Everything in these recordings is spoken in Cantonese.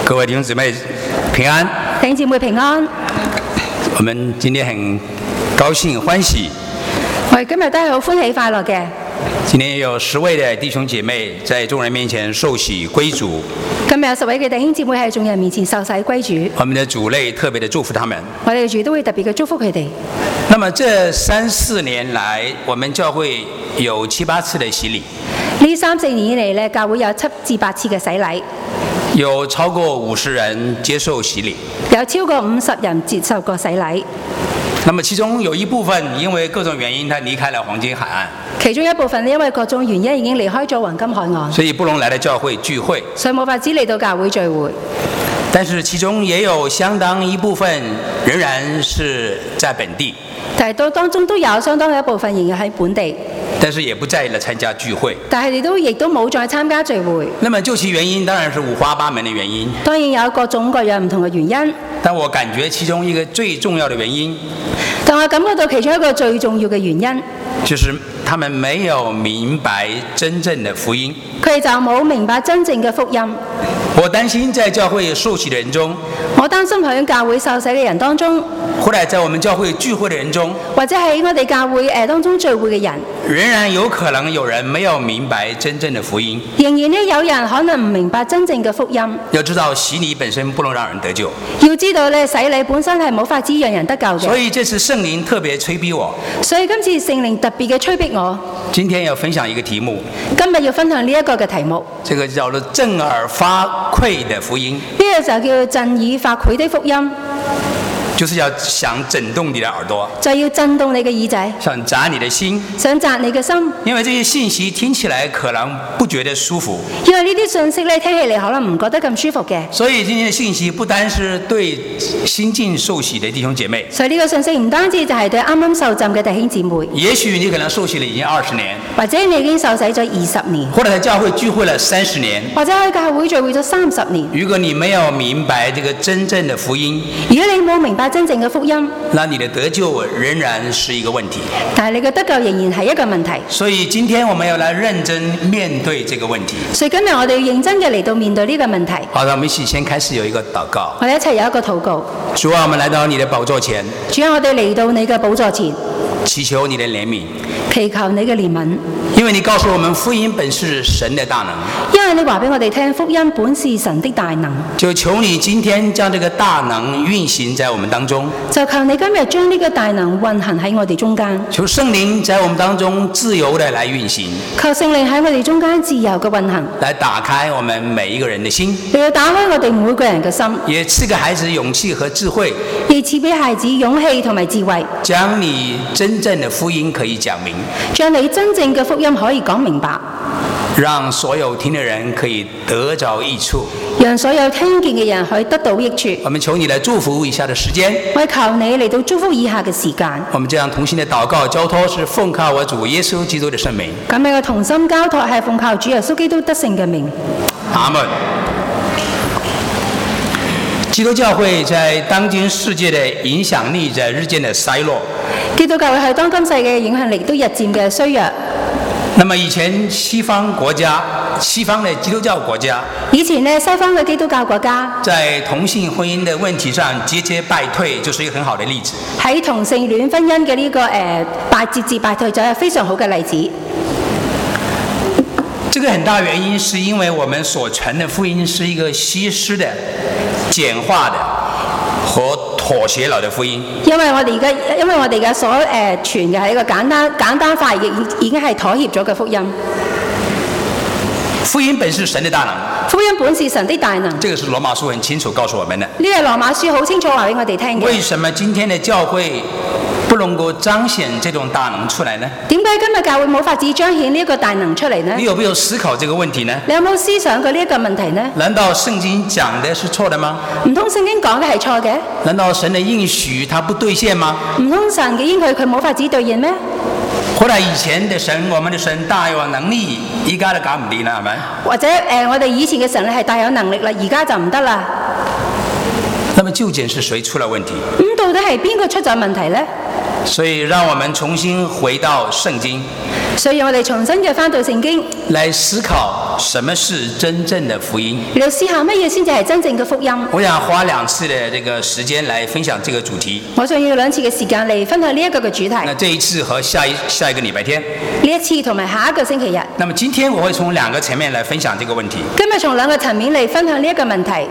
各位弟兄姊妹平安， 弟兄姊妹平安。 我們今天很高興歡喜， 我哋今日都係好歡喜快樂嘅。 今天有10位的弟兄姐妹在眾人面前受洗歸主。 今日有10位嘅弟兄姊妹喺眾人面前受洗歸主。 我們的主內特別的祝福他們。 我哋主都會特別嘅祝福佢哋。 那麼這3、4年來，我們教會有7、8次的洗禮。 呢3、4年以嚟咧，教會有7至8次嘅洗禮。 有超過50人接受洗禮。 有超過50人接受過洗禮。 那麼其中有一部分因為各種原因，他離開了黃金海岸。 其中一部分因為各種原因已經離開咗黃金海岸， 所以不能來到教會聚會， 所以冇法子嚟到教會聚會。 但是其中也有相當一部分仍然是在本地， 但係當中都有相當嘅一部分仍然喺本地， 但是也不再來參加聚會。 但係佢哋亦都冇再參加聚會。 那麼究其原因，當然是五花八門的原因。 當然有各種各樣唔同嘅原因， 但我感覺其中一個最重要的原因， 但我感覺到其中一個最重要嘅原因， 就是他們沒有明白真正的福音。 佢哋就冇明白真正嘅福音。 我擔心在教會受洗的人中， 我擔心喺教會受洗嘅人當中， 或者在我們教會聚會的人中， 或者喺我哋教會當中聚會嘅人， 仍然有可能有人沒有明白真正的福音。 仍然咧有人可能唔明白真正嘅福音。 要知道洗禮本身不能讓人得救， 要知道咧洗禮本身係冇法子讓人得救嘅。 所以這次聖靈特別催逼我。 所以今次聖靈特別嘅催逼我。 今天要分享一個題目， 今日要分享呢一個嘅題目， 這個叫做震耳發聵的福音。 呢個就叫震耳發聵的福音。 就是要想震動你的耳朵， 就要震動你嘅耳仔， 想砸你的心， 想砸你嘅心。 因為這些信息聽起來可能不覺得舒服， 因為呢啲信息咧聽起嚟可能唔覺得咁舒服嘅。 所以今天的信息不單是對新進受洗的弟兄姐妹， 所以呢個信息唔單止就係對啱啱受浸嘅弟兄姊妹。 也許你可能受洗了已經20年， 或者你已經受洗咗20年， 或者在教會聚會了30年， 或者喺教會聚會咗30年。 如果你沒有明白這個真正的福音， 如果你冇明白真正嘅福音， 那你的得救仍然是一個問題。 但係你嘅得救仍然係一個問題。 所以今天我們要來認真面對這個問題。 所以今日我哋要認真嘅嚟到面對呢個問題。 好的，我們一起先開始有一個禱告。 我哋一齊有一個禱告。 主啊，我們來到你的寶座前。 主啊，我哋嚟到你嘅寶座前， 祈求你的憐憫， 祈求你嘅憐憫。 因為你告訴我們福音本是神的大能。 因為你話俾我哋聽，福音本是神的大能。 就求你今天將這個大能運行在我們當中。 就求你今日將呢個大能運行喺我哋中間。 求聖靈在我們當中自由地來運行。 求聖靈喺我哋中間自由嘅運行， 來打開我們每一個人的心。 你要打開我哋每個人嘅心， 也賜給孩子勇氣和智慧。 亦賜俾孩子勇氣同埋智慧， 將你真正的福音可以講明。 將你真正嘅福音可以講明白， 讓所有聽的人可以得着益處， 讓所有聽見嘅人可以得到益處。 我們求你來祝福以下的時間。 我求你嚟到祝福以下嘅時間。 我們這樣同心的禱告交託，是奉靠我主耶穌基督的聖名。 咁樣嘅同心交託係奉靠主耶穌基督得勝嘅名。 阿門。基督教會在當今世界的影響力在日漸的衰落。 基督教會喺當今世嘅影響力都日漸嘅衰弱。 那麼以前西方國家，西方的基督教國家， 以前呢西方嘅基督教國家在同性婚姻的問題上節節敗退，就是一個很好的例子。 喺同性戀婚姻嘅呢個節節敗退就係非常好嘅例子。 這個很大原因是因為我們所傳的福音是一個稀釋的、簡化的和妥協了的福音。因為我哋而家所傳嘅係一個簡單化，已經係妥協咗嘅福音。 福音本是神的大能。 福音本是神的大能。 這個是羅馬書很清楚告訴我們的。 呢個羅馬書好清楚話俾我哋聽嘅。 為什麼今天的教會不能夠彰顯這種大能出來呢？ 點解今日教會冇法子彰顯呢一個大能出嚟呢？ 你有沒有思考這個問題呢？ 你有冇思想過呢一個問題呢？ 難道聖經講的是錯的嗎？ 唔通聖經講嘅係錯嘅？ 難道神的應許它不兌現嗎？ 唔通神嘅應許佢冇法子兌現咩？ 或者以前的神，我們的神大有能力，而家都搞唔掂啦，係咪？ 或者我哋以前嘅神咧係大有能力啦，而家就唔得啦。 那麼究竟是誰出了問題？ 咁到底係邊個出咗問題呢？ 所以讓我們重新回到聖經， 所以我哋重新嘅返到聖經， 來思考什麼是真正的福音。 你要思考乜嘢先至係真正嘅福音。 我想花2次的這個時間來分享這個主題。 我想要2次嘅時間嚟分享呢一個嘅主題。 那這一次和下一個禮拜天。 呢一次同埋下一個星期日。 那麼今天我會從2個層面來分享這個問題。 今日從2個層面嚟分享呢一個問題。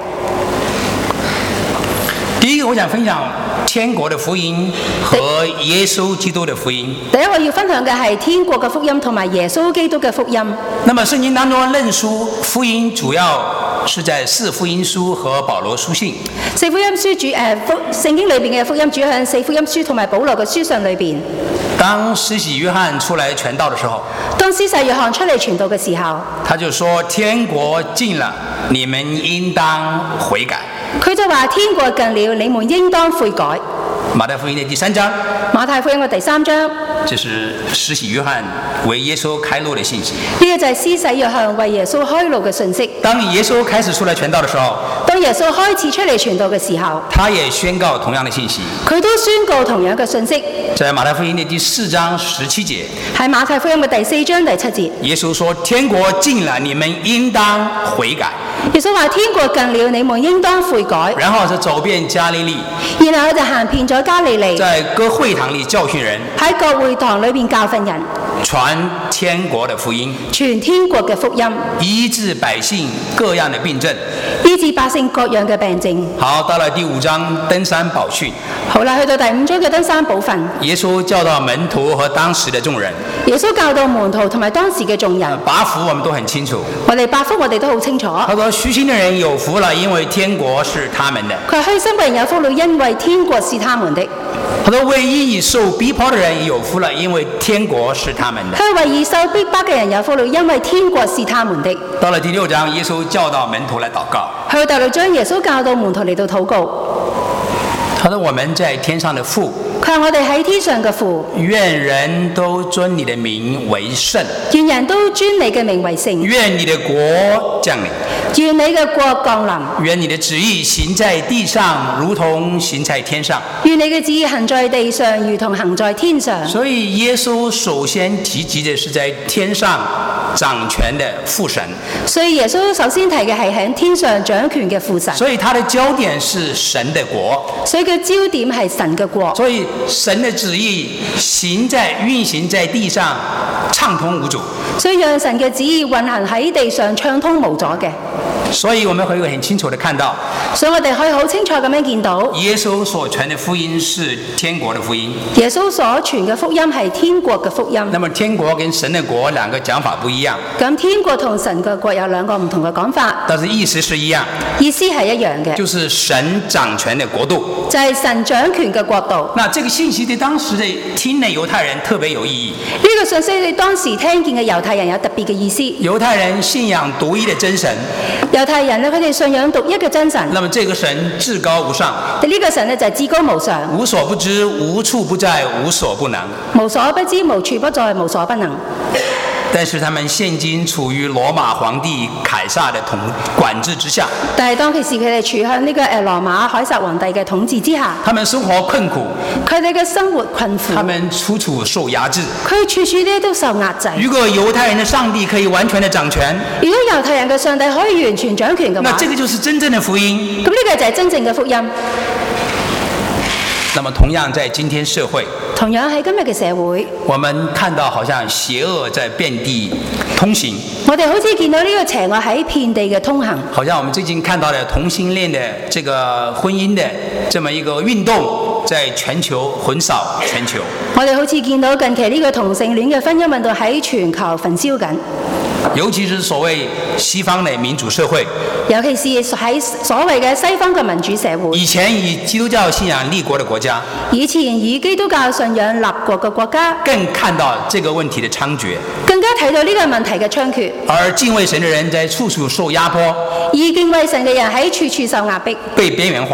第一個，我想分享天國的福音和耶穌基督的福音。 第一個要分享嘅係天國嘅福音同埋耶穌基督嘅福音。 那麼聖經當中論述福音主要是在4福音書和保羅書信。 4福音書聖經裏邊嘅福音主要喺4福音書同埋保羅嘅書信裏邊。 當施洗約翰出來傳道的時候， 當施洗約翰出嚟傳道嘅時候， 他就說天國近了，你們應當悔改。 佢就話天國近了，你們應當悔改。 馬太福音的第3章， 馬太福音嘅第3章， 這是施洗約翰為耶穌開路的信息。 呢個就係施洗約翰為耶穌開路嘅信息。 當耶穌開始出來傳道的時候， 當耶穌開始出嚟傳道嘅時候， 他也宣告同樣的信息。 佢都宣告同樣嘅信息。 在馬太福音的第4章17節， 喺馬太福音嘅第4章第7節， 耶穌說：天國近了，你們應當悔改。 耶穌話：天國近了，你們應當悔改。 然後就走遍加利利， 然後就行遍咗加利利， 在各會堂裏教訓人， 喺各會堂裏邊教訓人， 傳天國的福音， 傳天國嘅福音， 醫治百姓各樣的病症， 醫治百姓各樣嘅病症。 好，到了第5章登山寶訓。 好啦，去到第5章嘅登山寶訓， 耶穌教導門徒和當時的眾人。 耶穌教導門徒同埋當時嘅眾人。 8福我們都很清楚。 我哋8福我哋都好清楚。 他說：虛心的人有福了，因為天國是他們的。 佢話：虛心嘅人有福了，因為天國是他們的。 他說：為義受逼迫的人有福了，因為天國是他們的。 佢話：為義受逼迫嘅人有福了，因為天國是他們的。 到了第6章，耶穌教導門徒來禱告。 去到第6章，耶穌教導門徒嚟到禱告。 他說：我們在天上的父， 佢話：我哋喺天上嘅父， 願人都尊你的名為聖， 願人都尊你嘅名為聖， 願你的國降臨， 願你嘅國降臨， 願你的旨意行在地上，如同行在天上。 願你嘅旨意行在地上，如同行在天上。 所以耶穌首先提及的是在天上掌權的父神。 所以耶穌首先提嘅係喺天上掌權嘅父神。 所以他的焦點是神的國。 所以佢焦點係神嘅國。 所以神的旨意運行在地上，暢通無阻。 所以讓神嘅旨意運行喺地上暢通無阻嘅。 所以我們可以很清楚地看到， 所以我哋可以好清楚咁樣見到， 耶穌所傳的福音是天國的福音。 耶穌所傳嘅福音係天國嘅福音。 那麼天國跟神的國兩個講法不一樣。 咁天國同神嘅國有兩個唔同嘅講法， 但是意思是一樣， 意思係一樣嘅， 就是神掌權的國度， 就係神掌權嘅國度。 那這個信息對當時的聽的猶太人特別有意義。 呢個信息對當時聽見嘅猶太人有特別嘅意思。 猶太人信仰獨一的真神。 猶太人咧，佢哋信仰獨一嘅真神。 那麼這個神至高無上。 呢個神咧就係至高無上。 無所不知，無處不在，無所不能。 無所不知，無處不在，無所不能。 但是他們現今處於羅馬皇帝凱撒的管制之下。 但係當其時佢哋處喺呢個羅馬凱撒皇帝嘅統治之下。 他們生活困苦。 佢哋嘅生活困苦。 他們處處受壓制。 佢處處咧都受壓制。 如果猶太人的上帝可以完全的掌權， 如果猶太人嘅上帝可以完全掌權嘅話， 那這個就是真正的福音。 咁呢個就係真正嘅福音。 那麼同樣在今天社會， 同樣喺今日嘅社會， 我們看到好像邪惡在遍地通行。 我哋好似見到呢個邪惡喺遍地嘅通行。 好像我們最近看到的同性戀的這個婚姻的這麼一個運動，在全球橫掃全球。 我哋好似見到近期呢個同性戀嘅婚姻運動喺全球焚燒緊。 尤其是所謂西方的民主社會， 尤其是喺所謂嘅西方嘅民主社會。 以前以基督教信仰立國的國家， 以前以基督教信仰立國嘅國家， 更看到這個問題的猖獗， 更加睇到呢個問題嘅猖獗。 而敬畏神的人在處處受壓迫， 而敬畏神嘅人喺處處受壓迫， 被邊緣化，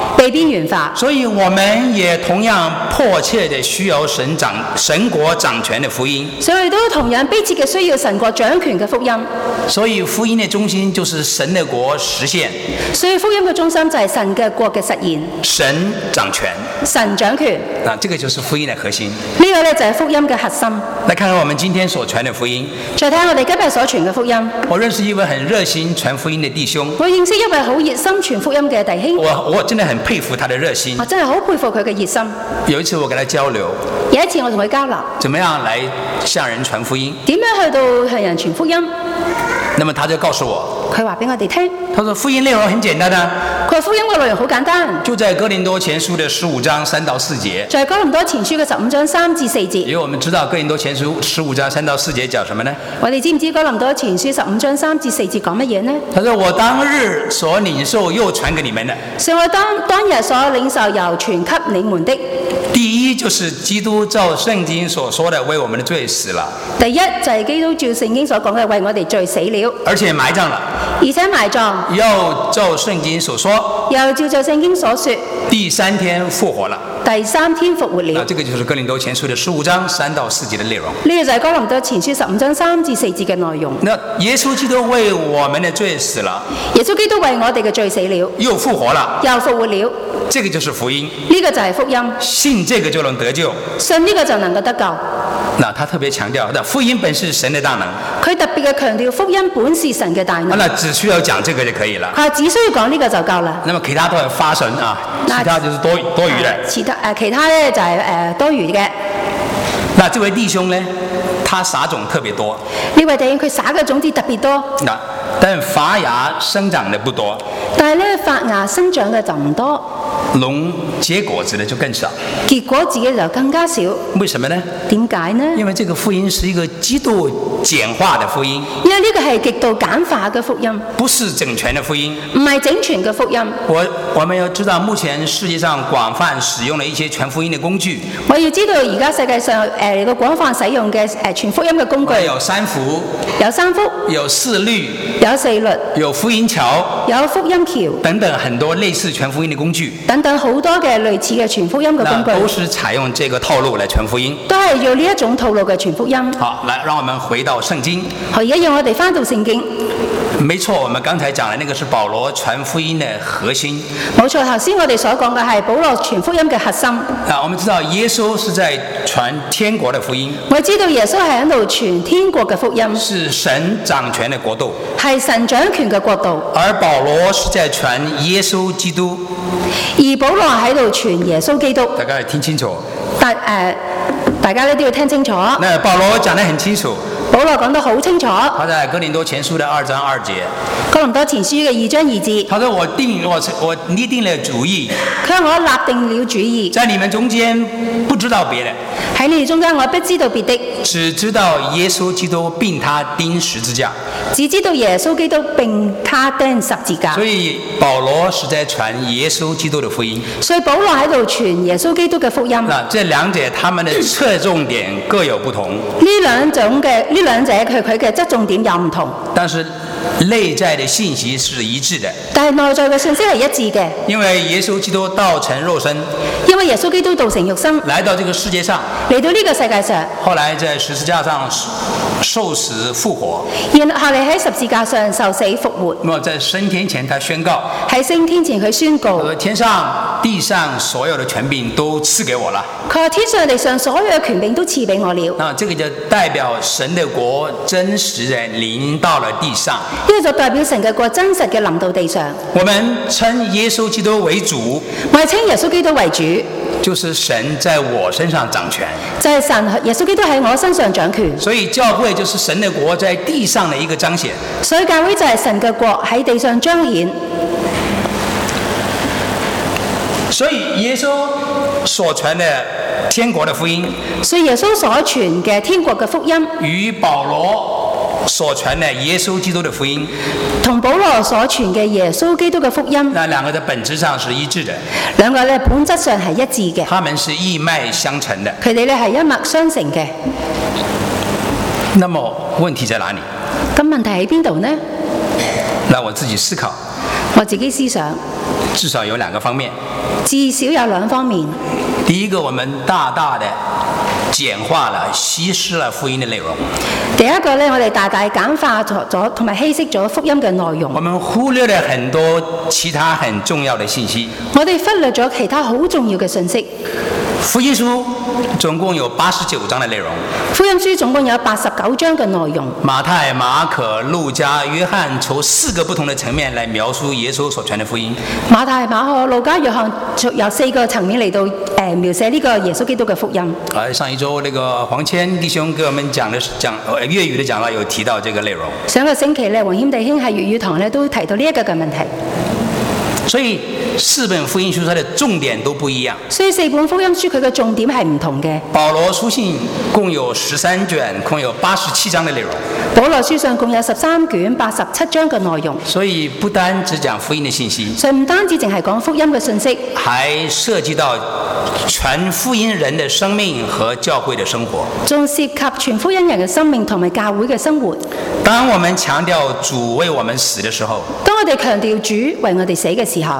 被邊緣化。 所以我們也同樣迫切地需要神國掌權的福音。 所以都同樣迫切嘅需要神國掌權嘅福音。 所以福音的中心就是神的國實現。 所以福音嘅中心就係神嘅國嘅實現。 神掌權。 神掌權。 這個就是福音的核心。 呢個咧就係福音嘅核心。 來看看我們今天所傳的福音。 再睇下我哋今日所傳嘅福音。 我認識一位很熱心傳福音的弟兄。 我認識一位好熱心傳福音嘅弟兄。 我真的很佩服他的熱心。 我真係好佩服佢嘅熱心。 有一次我跟他交流。 有一次我同佢交流。 怎麼樣來向人傳福音？ 點樣去到向人傳福音？ 那麼他就告訴我， 佢話俾我哋聽， 他說福音內容很簡單啊。 佢話福音嘅內容好簡單， 就在哥林多前書的15章3到4節。 在哥林多前書嘅15章3至4節。 因為我們知道哥林多前書15章3到4節講什麼呢？ 我哋知唔知哥林多前書15章3至4節講乜嘢呢？ 他說我當日所領受又傳給你們的， 是我當日所領受又傳給你們的。 第一就是基督照聖經所說的為我們的罪死了。 第一就係基督照聖經所講嘅為我哋罪死了， 而且埋葬了， 而且埋葬。 又照聖經所說， 又照聖經所說， 第3天復活了。 第3天復活了。 這個就是哥林多前書的15章3到4節的內容。 呢個就係哥林多前書15章3至4節嘅內容。 那耶穌基督為我們的罪死了， 耶穌基督為我哋嘅罪死了， 又復活了， 又復活了。 這個就是福音。 呢個就係福音。 信這個就能得救， 信呢個就能夠得救。 那他特別強調，福音本是神的大能。 佢特別嘅強調福音本是神嘅大能。 那只需要講這個就可以了。 佢只需要講呢個就夠啦。 那麼其他都係花神啊，其他就是多餘的。 其他咧就係多餘嘅。 那這位弟兄呢，他撒種特別多。 呢位弟兄佢撒嘅種子特別多。 但發芽生長的不多。 但係咧發芽生長嘅就唔多。 能結果子的就更少， 結果子嘅就更加少。 為什麼呢？ 點解呢？ 因為這個福音是一個極度簡化的福音。 因為呢個係極度簡化嘅福音， 不是整全的福音。 唔係整全嘅福音。 我們要知道，目前世界上廣泛使用的一些傳福音的工具。 我要知道而家世界上個廣泛使用嘅傳福音嘅工具。 有三福， 有三福， 有四律， 有四律， 有福音橋， 有福音橋等等很多類似傳福音的工具。 等好多嘅類似嘅傳福音嘅工具， 都是採用這個套路來傳福音。 都係用呢一種套路嘅傳福音。 好，來，讓我們回到聖經。 好，而家讓我哋翻到聖經。 沒錯，我們剛才講的那個是保羅傳福音的核心。 冇錯，頭先我哋所講嘅係保羅傳福音嘅核心。 我們知道耶穌是在傳天國的福音。 我知道耶穌係喺度傳天國嘅福音。 是神掌權的國度。 係神掌權嘅國度。 而保羅是在傳耶穌基督。 而保羅喺度傳耶穌基督。 大家聽清楚。 大家咧都要聽清楚。 那保羅講得很清楚。 保羅講得好清楚。 他在哥林多前書的2章2節。 哥林多前書嘅2章2節。 他說我擬定了主意。 佢話我立定了主意。 在你們中間不知道別的。 喺你哋中間我不知道別的。 只知道耶穌基督並他釘十字架。 只知道耶穌基督並他釘十字架。 所以保羅是在傳耶穌基督的福音。 所以保羅喺度傳耶穌基督嘅福音。 這兩者他們的側重點各有不同。 呢兩者佢嘅側重點有唔同。 但是內在的信息是一致的。 但係內在嘅信息係一致嘅。 因為耶穌基督道成肉身。 因為耶穌基督道成肉身。 來到這個世界上。 嚟到呢個世界上。 後來在十字架上受死復活。 然後嚟喺十字架上受死復活。 那麼在升天前他宣告。 喺升天前佢宣告。 天上地上所有的權柄都賜給我了。 佢話天上地上所有嘅權柄都賜俾我了。 那這個就代表神的國真實地臨到了地上。 呢個就代表神嘅國真實嘅臨到地上。 我們稱耶穌基督為主。 我係稱耶穌基督為主。 就是神在我身上掌權。 就係神耶穌基督喺我身上掌權。 所以教會就是神的國在地上的一個彰顯。 所以教會就係神嘅國喺地上彰顯。 所以耶穌所傳的天國的福音。 所以耶穌所傳嘅天國嘅福音。 與保羅所傳的耶穌基督的福音， 同保羅所傳嘅耶穌基督嘅福音， 那兩個的本質上是一致的。 兩個咧本質上係一致嘅。 他們是一脈相承的。 佢哋咧係一脈相承嘅。 那麼問題在哪裡？ 咁問題喺邊度呢？ 讓我自己思考。 我自己思想。 至少有2個方面。 至少有2方面。 第一個，我們大大的簡化了、稀釋了福音的內容。 第一個呢，我哋大大簡化咗同埋稀釋咗福音嘅內容。 我們忽略了很多其他很重要的信息。 我哋忽略咗其他好重要嘅信息。 福音書總共有89章的內容。 福音書總共有89章嘅內容。 馬太、馬可、路加、約翰從4個不同的層面來描述耶穌所傳的福音。 馬太、馬可、路加、約翰由4個層面嚟到描寫呢個耶穌基督嘅福音。 上一周那個黃謙弟兄給我們講粵語的講話有提到這個內容。 上個星期咧，黃謙弟兄喺粵語堂咧都提到呢一個嘅問題。 所以4本福音書它的重點都不一樣。 所以4本福音書佢嘅重點係唔同嘅。 保羅書信共有13卷，共有87章的內容。 保羅書上共有13卷87章嘅內容。 所以不單只講福音的信息， 所以唔單止淨係講福音嘅信息， 還涉及到傳福音人的生命和教會的生活。 仲涉及傳福音人嘅生命同埋教會嘅生活。 當我們強調主為我們死的時候， 當我哋強調主為我哋死嘅時候，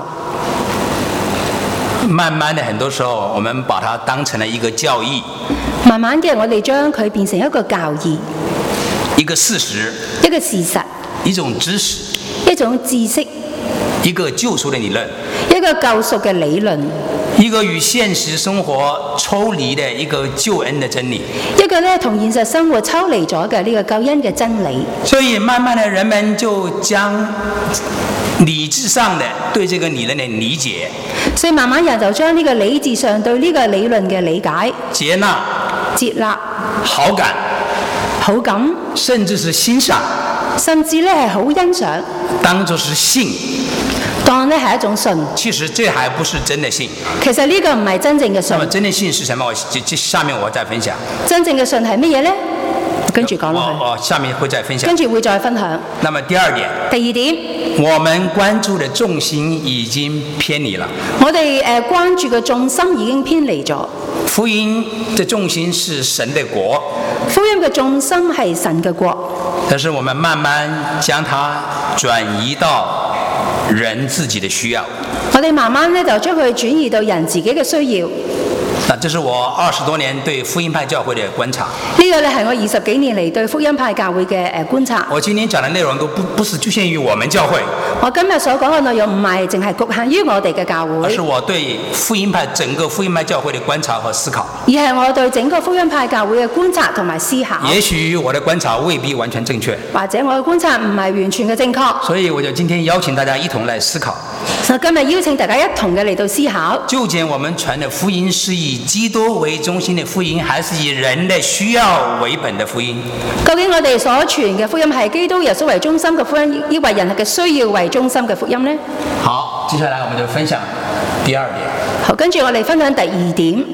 慢慢的很多時候我們把它當成了一個教義。 慢慢嘅我哋將佢變成一個教義， 一個事實， 一個事實， 一種知識， 一種知識， 一個救贖的理論， 一個救贖嘅理論， 一個與現實生活抽離的一個救恩的真理， 一個呢同現實生活抽離咗嘅呢個救恩嘅真理。 所以慢慢的人們就將理智上的對這個理論的理解， 所以慢慢人就將呢個理智上對呢個理論嘅理解、 接納、好感，甚至是欣賞， 甚至呢係好欣賞， 當作是信， 當呢係一種信。 其實這還不是真的信。 其實呢個唔係真正嘅信。 那麼真的信是什麼？下面我再分享。 真正嘅信係乜嘢呢？跟住講落去。 下面會再分享。 跟住會再分享。 那麼第二點。 第二點。 我們關注的重心已經偏離了。 我哋關注嘅重心已經偏離咗。 福音的重心是神的國。 福音嘅重心係神嘅國。 但是我們慢慢將它轉移到人自己的需要。 我哋慢慢呢就將佢轉移到人自己嘅需要。 那這是我20多年對福音派教會的觀察。 呢個呢係我20幾年嚟對福音派教會嘅觀察。 我今天講的內容都不是局限於我們教會。 我今日所講嘅內容唔係淨係局限於我哋嘅教會， 而是我對福音派整個福音派教會的觀察和思考。 而係我對整個福音派教會嘅觀察同埋思考。 也許我的觀察未必完全正確， 或者我嘅觀察唔係完全嘅正確。 所以我就今天邀請大家一同來思考。 所以今日邀請大家一同嘅嚟到思考， 究竟我們傳的福音是以基督為中心的福音，還是以人的需要為本的福音？ 究竟我哋所傳嘅福音係基督耶穌為中心嘅福音，抑或人嘅需要為中心嘅福音呢？ 好，接下來我們就分享第二點。 好，跟住我哋分享第二點。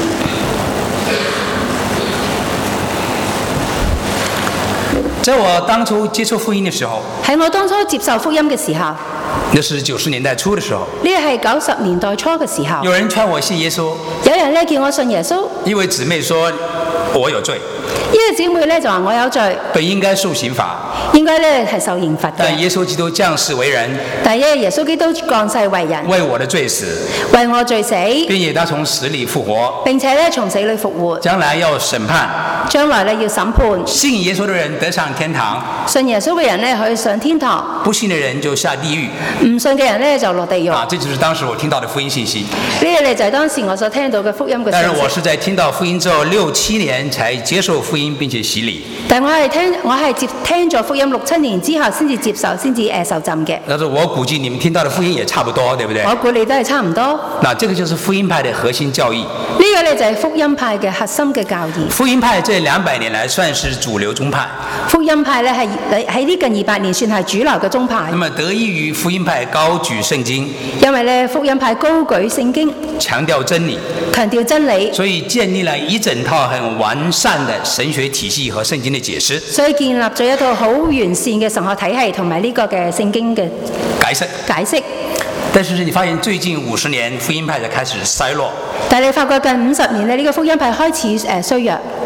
在我當初接觸福音的時候， 喺我當初接受福音嘅時候， 那是90年代初的時候。 呢係90年代初嘅時候。 有人勸我信耶穌， 有人呢叫我信耶穌。 一位姊妹說我有罪， 呢個姊妹呢就話我有罪， 對，應該受刑罰， 應該呢係受刑罰嘅。 但耶穌基督降世為人， 但係耶穌基督降世為人， 為我的罪死， 為我罪死， 並且他從死裏復活， 並且呢從死裏復活， 將來要審判， 將來呢要審判。 信耶穌的人得上天堂， 信耶穌嘅人呢可以上天堂， 不信的人就下地獄， 唔信嘅人呢就落地獄。 這就是當時我聽到的福音信息。 呢個呢就係當時我所聽到嘅福音嘅信息。 但是我是在聽到福音之後6、7年才接受福音並且洗禮。 但我係聽咗福音6、7年之後先至接受，先至受浸嘅。 但是我估計你們聽到的福音也差不多，對不對？ 我估你都係差唔多。 那這個就是福音派的核心教義。 呢個呢就係福音派嘅核心嘅教義。 福音派這200年來算是主流宗派。 福音派呢係喺呢近200年算係主流嘅宗派。 那麼得益於福音派高舉聖經， 因為呢福音派高舉聖經， 強調真理， 強調真理， 所以建立了一整套很完善的神學體系和聖經的解釋。 所以建立咗一套好完善嘅神學體系同埋呢個嘅聖經嘅解釋。 但是你發現最近50年福音派就開始衰落。 但係你發覺近50年呢，呢個福音派開始衰弱。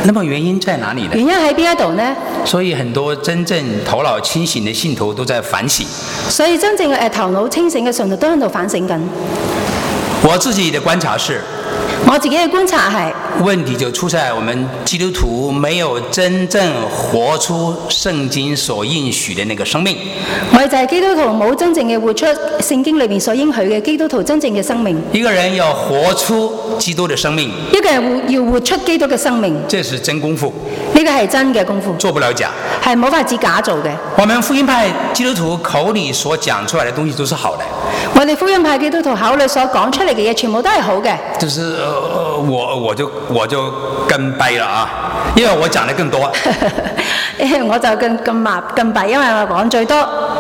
那麼原因在哪裡呢？ 原因喺邊一度呢？ 所以很多真正頭腦清醒的信徒都在反省。 所以真正嘅頭腦清醒嘅信徒都喺度反省緊。 我自己的觀察是， 我自己嘅觀察係， 問題就出在我們基督徒沒有真正活出聖經所應許的那個生命。 我哋就係基督徒冇真正嘅活出聖經裏面所應許嘅基督徒真正嘅生命。 一個人要活出基督的生命， 一個人要活出基督嘅生命， 這是真功夫。 呢個係真嘅功夫， 做不了假， 係冇法子假做嘅。 我們福音派基督徒口裡所講出來的東西都是好的。 我哋福音派基督徒口裡所講出嚟嘅嘢，全部都係好嘅。 就是我就更弊了啊，因為我講得更多。 我就更弊，因為我講最多。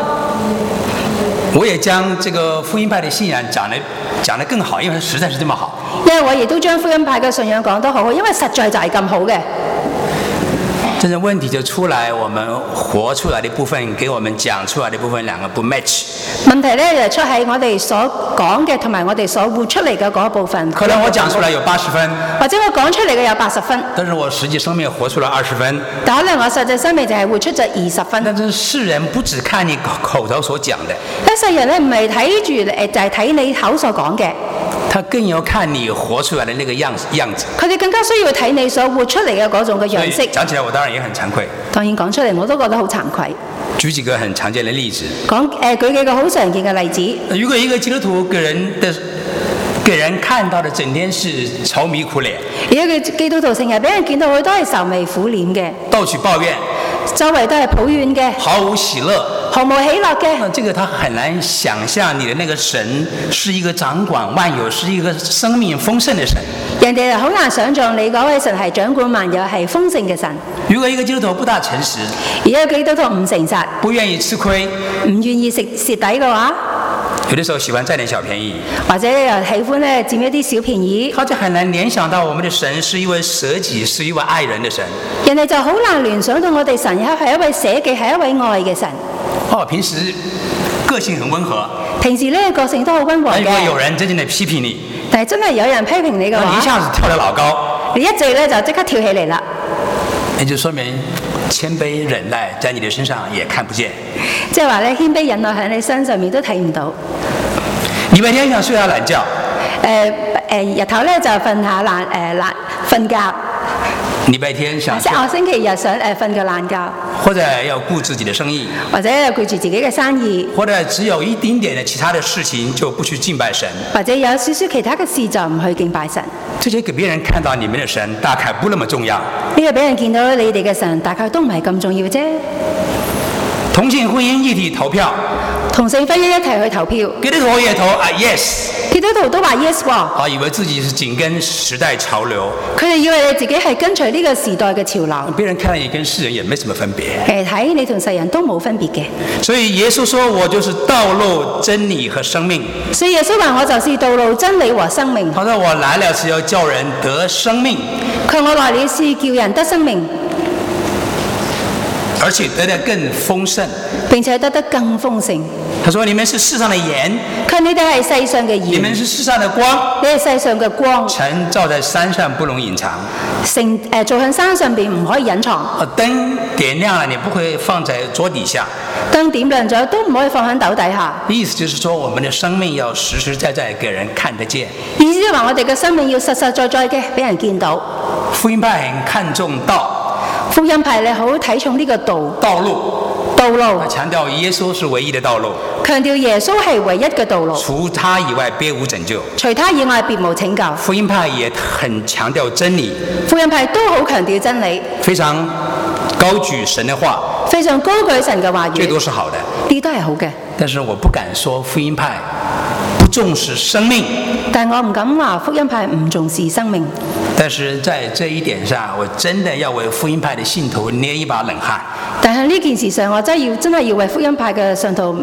我也將這個福音派的信仰講得更好，因為它實在是這麼好。 因為我亦都將福音派嘅信仰講得好好，因為實在就係咁好嘅。 真正問題就出來，我們活出來的部分，給我們講出來的部分，兩個不 match。 問題呢就出喺我哋所講嘅同埋我哋所活出嚟嘅嗰部分。 可能我講出來有80分， 或者我講出嚟嘅有80分， 但是我實際生命活出了20分。 但可能我實際生命就係活出咗20分。 但是世人不只看你口頭所講的， 但世人呢唔係睇住就係睇你口所講嘅。 他更要看你活出來的那個樣子。 佢哋更加需要睇你所活出嚟嘅嗰種嘅樣式。 講起來我當然也很慚愧。 當然講出嚟我都覺得好慚愧。 舉幾個很常見的例子。 舉幾個好常見嘅例子。 如果一個基督徒給人看到的整天是愁眉苦臉， 而一個基督徒成日俾人見到佢都係愁眉苦臉嘅， 到處抱怨， 周圍都係抱怨嘅， 毫無喜樂， 毫無喜樂嘅。 這個他很難想象你的那個神是一個掌管萬有，是一個生命豐盛的神。 人哋好難想象你嗰位神係掌管萬有，係豐盛嘅神。 如果一個基督徒不大誠實， 而一個基督徒唔誠實， 不願意吃虧， 唔願意蝕底嘅話， 有的時候喜歡佔點小便宜， 或者又喜歡咧佔一啲小便宜， 他就很難聯想到我們的神是一位捨己、是一位愛人的神。 人哋就好難聯想到我哋神係一位捨己、係一位愛嘅神。 平時個性很溫和， 平時咧個性都好溫和嘅。 如果有人真正地批評你， 但係真係有人批評你嘅話， 你一下子跳得老高， 你一直咧就即刻跳起嚟啦。 那就說明謙卑忍耐在你的身上也看不見。 即係話咧，謙卑忍耐喺你身上面都睇唔到。 你每天想睡下懶覺， 日頭咧就瞓下瞓覺。 禮拜天想我星期日想瞓個懶覺， 或者要顧自己的生意， 或者要顧住自己嘅生意， 或者只有一丁點的其他的事情就不去敬拜神， 或者有少少其他嘅事就唔去敬拜神。 這些給別人看到你們的神大概不那麼重要。 呢個俾人見到你哋嘅神大概都唔係咁重要啫。 同性婚姻一體投票， 同性婚姻一齊去投票， 基督徒也投yes。 基督徒都話 yes 喎， 以為自己是緊跟時代潮流， 佢哋以為你自己係跟隨呢個時代嘅潮流， 別人看你跟世人也沒什麼分別， 睇你同世人都冇分別嘅。 所以耶穌說我就是道路、真理和生命。 所以耶穌話我就是道路、真理和生命。 他說我來了是要叫人得生命， 佢我來了是叫人得生命， 而且得得更豐盛， 並且得得更豐盛。 他說你們是世上的鹽， 佢你哋係世上嘅鹽， 你們是世上的光， 你係世上嘅光。 城照在山上不容隱藏， 做喺山上邊唔可以隱藏。 燈點亮了，你不會放在桌底下， 燈點亮咗都唔可以放喺斗底下。 意思就是說，我們的生命要實實在在給人看得見。 意思係話我哋嘅生命要實實在在嘅俾人見到。 福音派很看重道， 福音派你好睇重呢個道路。 他強調耶穌是唯一的道路， 強調耶穌係唯一嘅道路， 除他以外別無拯救。 除他以外別無拯救。 福音派也很強調真理， 福音派都好強調真理， 非常高舉神的話， 非常高舉神嘅話語， 這都是好的， 呢都係好嘅。 但是我不敢說福音派不重視生命， 但我唔敢話福音派唔重視生命。 但是在這一點上，我真的要為福音派的信徒捏一把冷汗。 但係呢件事上，我真係要為福音派嘅信徒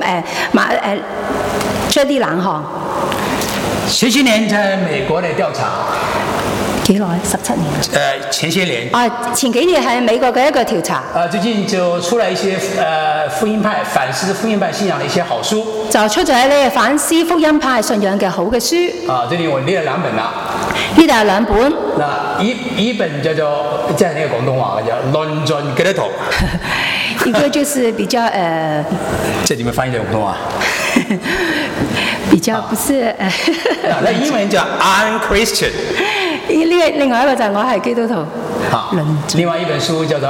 出啲冷汗。 前些年在美國的調查， 幾耐？17年。 前些年。 前幾年係美國嘅一個調查。 最近就出來一些福音派反思福音派信仰的一些好書。 就出咗呢反思福音派信仰嘅好嘅書。 這裡我列了2本啦。 呢度有2本。 那一本叫做即係呢個廣東話叫《論盡基督徒》。 一個就是比較這點樣翻譯成普通話？ 比較不是那英文叫 Unchristian。 另外一個就係我係基督徒。 另外一本書叫做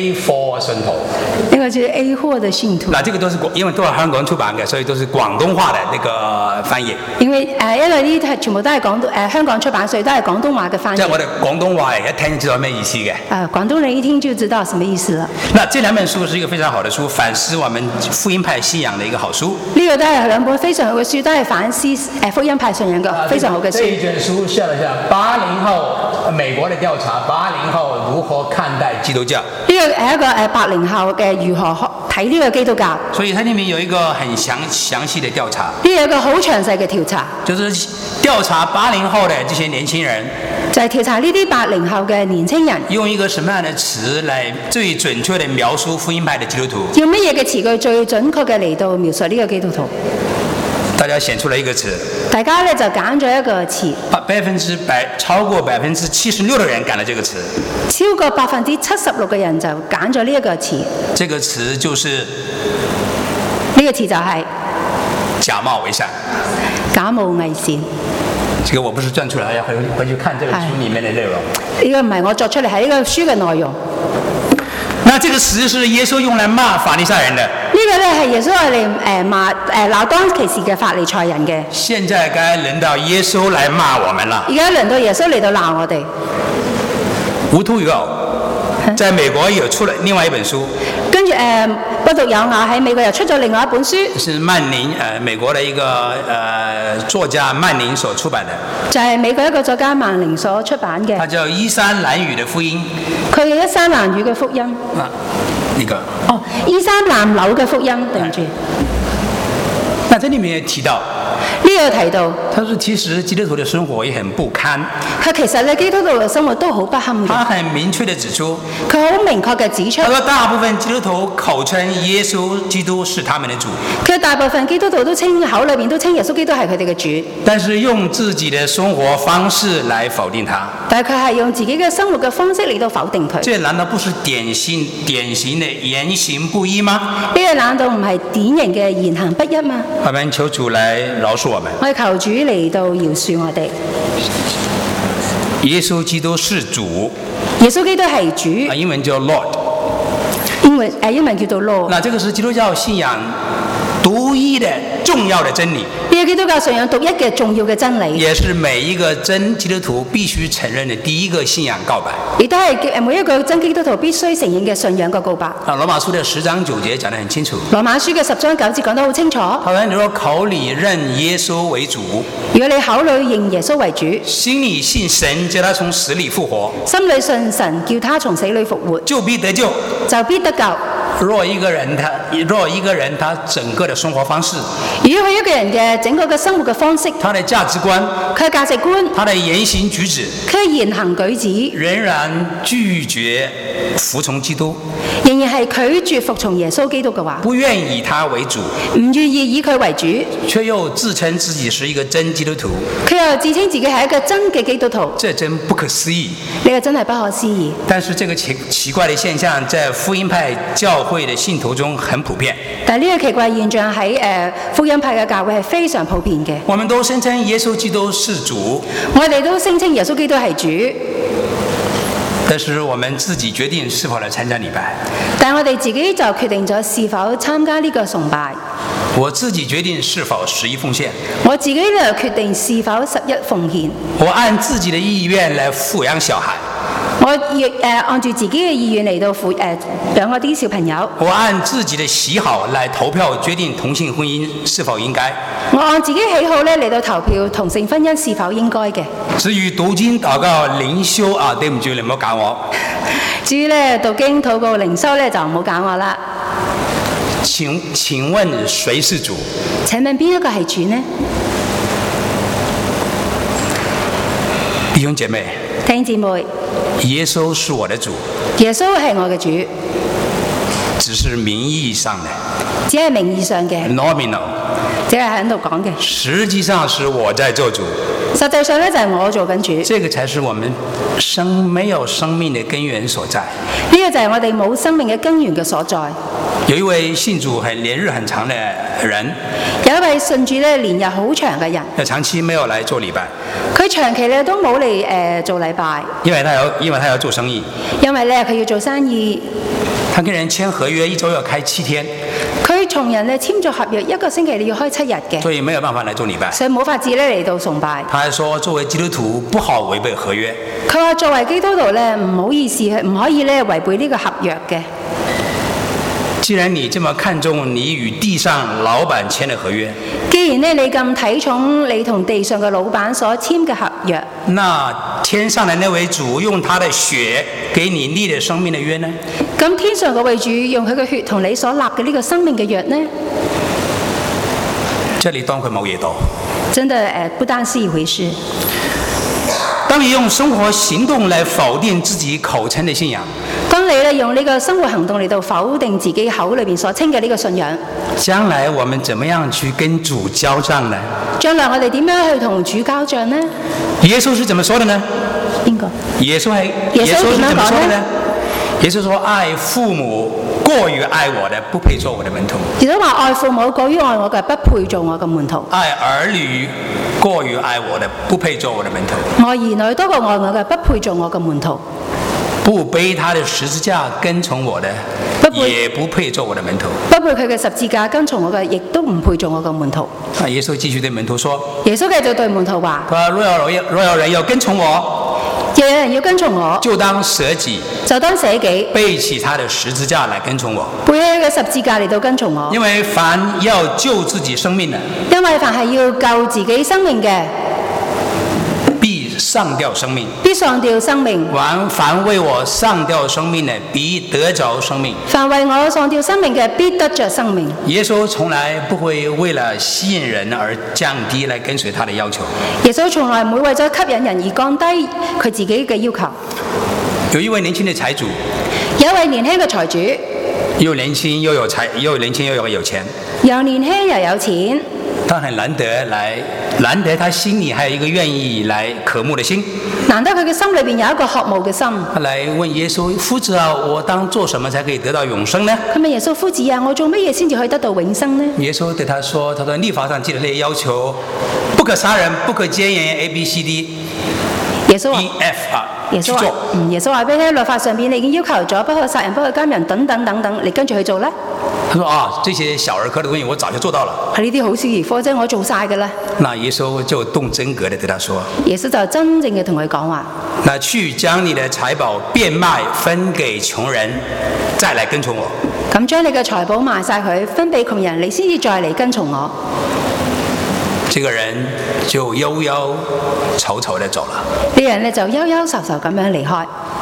A4 信徒。 那個就是 A4 的信徒。 這個都是因為都係香港出版嘅，所以都是廣東話的那個翻譯。 因為呢啲全部都係香港出版，所以都係廣東話嘅翻譯。 即係我哋廣東話一聽就知道咩意思嘅。 廣東人一聽就知道什麼意思了。 那這2本書是一個非常好的書，反思我們福音派信仰的一個好書。 呢個都係2本非常好嘅書，都係反思福音派信仰嘅非常好嘅書。 這一卷書寫了80後美國的調查，80後如何看待基督教。呢個係一個80後嘅如何睇呢個基督教。 所以它裏面有一個很詳細的調查。 呢個有一個好詳細嘅調查。就是調查80後的這些年輕人。 就係調查呢啲80後嘅年輕人。 用一個什麼樣的詞來最準確地描述福音派的基督徒？ 用乜嘢嘅詞句最準確嘅嚟到描述呢個基督徒？ 大家選出了一個詞。 大家呢就揀咗一個詞。 超過76%的人揀了這個詞。 超過76%嘅人就揀咗呢一個詞。 這個詞就是呢個詞就係假冒偽善。 假冒偽善。 這個我不是轉出來，要回去看這個書裡面的內容。 呢個唔係我作出嚟，係呢個書嘅內容。 那這個詞是耶穌用來罵法利賽人的。 呢個呢係耶穌用嚟罵鬧當其時嘅法利賽人嘅。 現在該輪到耶穌來罵我們了。 而家輪到耶穌嚟到鬧我哋。 無獨有偶，在美國有出了另外一本書。 跟住不獨有偶喺美國又出咗另外一本書。 是曼寧美國的一個作家曼寧所出版的。 就係美國一個作家曼寧所出版嘅。 它叫《伊珊蘭語的福音》。 佢係伊珊蘭語嘅福音。 呢個。 伊珊蘭樓嘅福音，對唔住。 那這裡面也提到。 呢個提到， 他說其實基督徒的生活也很不堪。 佢其實咧基督徒嘅生活都好不堪嘅。 他很明確地指出， 佢好明確嘅指出， 他說大部分基督徒口稱耶穌基督是他們的主。 佢大部分基督徒都口裏邊都稱耶穌基督係佢哋嘅主。 但是用自己的生活方式來否定他。 但係佢係用自己嘅生活嘅方式嚟到否定佢。 這難道不是典型的言行不一嗎？ 呢個難道唔係典型嘅言行不一嗎？ 我們求主來饒恕我們。 我哋求主嚟到饒恕我哋。 耶穌基督是主。 耶穌基督係主。 英文叫 Lord。 英文叫做 Lord。 那這個是基督教信仰獨一的重要的真理。 呢個基督教信仰獨一嘅重要嘅真理， 也是每一個真基督徒必須承認的第一個信仰告白。 亦都係每一個真基督徒必須承認嘅信仰嘅告白。 羅馬書的10章9節講得很清楚。 羅馬書嘅10章9節講得好清楚。 他說：你若口裡認耶穌為主， 如果你口裡認耶穌為主， 心裡信神叫他從死裡復活， 心裡信神叫他從死裡復活， 就必得救， 就必得救。 若一個人他整個的生活方式， 如果佢一個人嘅整個嘅生活嘅方式， 他的價值觀， 佢嘅價值觀， 他的言行舉止， 佢嘅言行舉止， 仍然拒絕服從基督， 仍然係拒絕服從耶穌基督嘅話， 不願以他為主， 唔願意以佢為主， 卻又自稱自己是一個真基督徒， 佢又自稱自己係一個真嘅基督徒， 這真不可思議。 呢個真係不可思議。 但是這個奇怪的現象在福音派教會的信徒中很普遍。 但係呢個奇怪現象喺福音派嘅教會係非常普遍嘅。 我們都聲稱耶穌基督是主， 我哋都聲稱耶穌基督係主， 但是我們自己決定是否來參加禮拜。 但我哋自己就決定咗是否參加呢個崇拜。 我自己決定是否11奉獻。我自己就決定是否11奉獻。 我按自己的意願來撫養小孩。 我按住自己嘅意願嚟到養我啲小朋友。 我按自己的喜好來投票決定同性婚姻是否應該。 我按自己喜好咧嚟到投票同性婚姻是否應該嘅。 至於讀經禱告靈修啊，對唔住你唔好揀我。 至於咧讀經禱告靈修咧就唔好揀我啦。 請問誰是主？ 請問邊一個係主呢？ 弟兄姐妹。 弟兄姊妹， 耶穌是我的主， 耶穌係我嘅主， 只是名義上的， 只係名義上嘅 nominal， 只係喺度講嘅。 實際上是我在做主， 實際上咧就係我做緊主。 這個才是我們沒有生命的根源所在。 呢個就係我哋冇生命嘅根源嘅所在。 有一位信主年日很長的人， 有一位信主咧年日好長嘅人， 長期沒有來做禮拜。 佢長期咧都冇嚟做禮拜， 因為他要做生意。 因為咧佢要做生意。 他跟人簽合約，一周要開7天。 佢同人咧簽咗合約，1個星期你要開7日嘅， 所以沒有辦法來做禮拜。 所以冇法子咧嚟到崇拜。 他還說，作為基督徒不好違背合約。 佢話作為基督徒咧唔好意思，唔可以咧違背呢個合約嘅。 既然你這麼看重你與地上老闆簽的合約， 既然咧你咁睇重你同地上嘅老闆所簽嘅合約， 那天上的那位主用他的血給你立的生命的約呢？ 咁天上嗰位主用佢嘅血同你所立嘅呢個生命嘅約呢？ 這裡當佢冇嘢到。 真的不單是一回事。 當你用生活行動來否定自己口稱的信仰， 當你咧用呢個生活行動嚟到否定自己口裏邊所稱嘅呢個信仰， 將來我們怎麼樣去跟主交賬呢？ 將來我哋點樣去同主交賬呢？ 耶穌是怎麼說的呢？ 邊個？ 耶穌是怎麼說的呢？耶穌說：愛父母過於愛我的，不配做我的門徒。 耶穌話：愛父母過於愛我嘅，不配做我嘅門徒。 愛兒女過於愛我的，不配做我的門徒。 愛兒女多過愛我嘅，不配做我嘅門徒。 不背他的十字架跟從我的，也不配做我的門徒。 不背佢嘅十字架跟從我嘅，亦都唔配做我嘅門徒。 耶穌繼續對門徒說： 耶穌繼續對門徒話： 若有人要跟從我， 有人要跟從我， 就當捨己， 就當捨己， 背起他的十字架來跟從我。 背起佢嘅十字架嚟到跟從我。 因為凡要救自己生命的， 因為凡係要救自己生命嘅， 必上吊生命； 必上吊生命。 凡為我上吊生命的，必得着生命。 凡為我上吊生命嘅，必得着生命。 耶穌從來不會為了吸引人而降低來跟隨他的要求。 耶穌從來唔會為咗吸引人而降低佢自己嘅要求。 有一位年輕的財主， 有一位年輕嘅財主， 又年輕又有錢，又年輕又有錢， 又年輕又有錢。 他很難得他心裏還有一個願意來渴慕的心。 難得佢嘅心裏邊有一個渴慕嘅心。 他來問耶穌：夫子啊，我當做什麼才可以得到永生呢？ 佢問耶穌：夫子啊，我做乜嘢先至可以得到永生呢？ 耶穌對他說：他說律法上記的那些要求，不可殺人，不可姦淫 ABCD。 耶穌話 E.F. 啊， 耶穌話俾你聽，律法上邊你已經要求咗，不可殺人，不可姦淫等等等等，你跟住去做咧。 他說啊，這些小兒科的東西我早就做到了。 係呢啲好小兒科啫，我做晒嘅啦。 那耶穌就動真格的對他說： 耶穌就真正嘅同佢講話： 那去將你的財寶變賣，分給窮人，再來跟從我。 咁將你嘅財寶賣晒佢，分俾窮人，你先至再嚟跟從我。 這個人就憂憂愁愁地走了。 呢人咧就憂憂愁愁咁樣離開。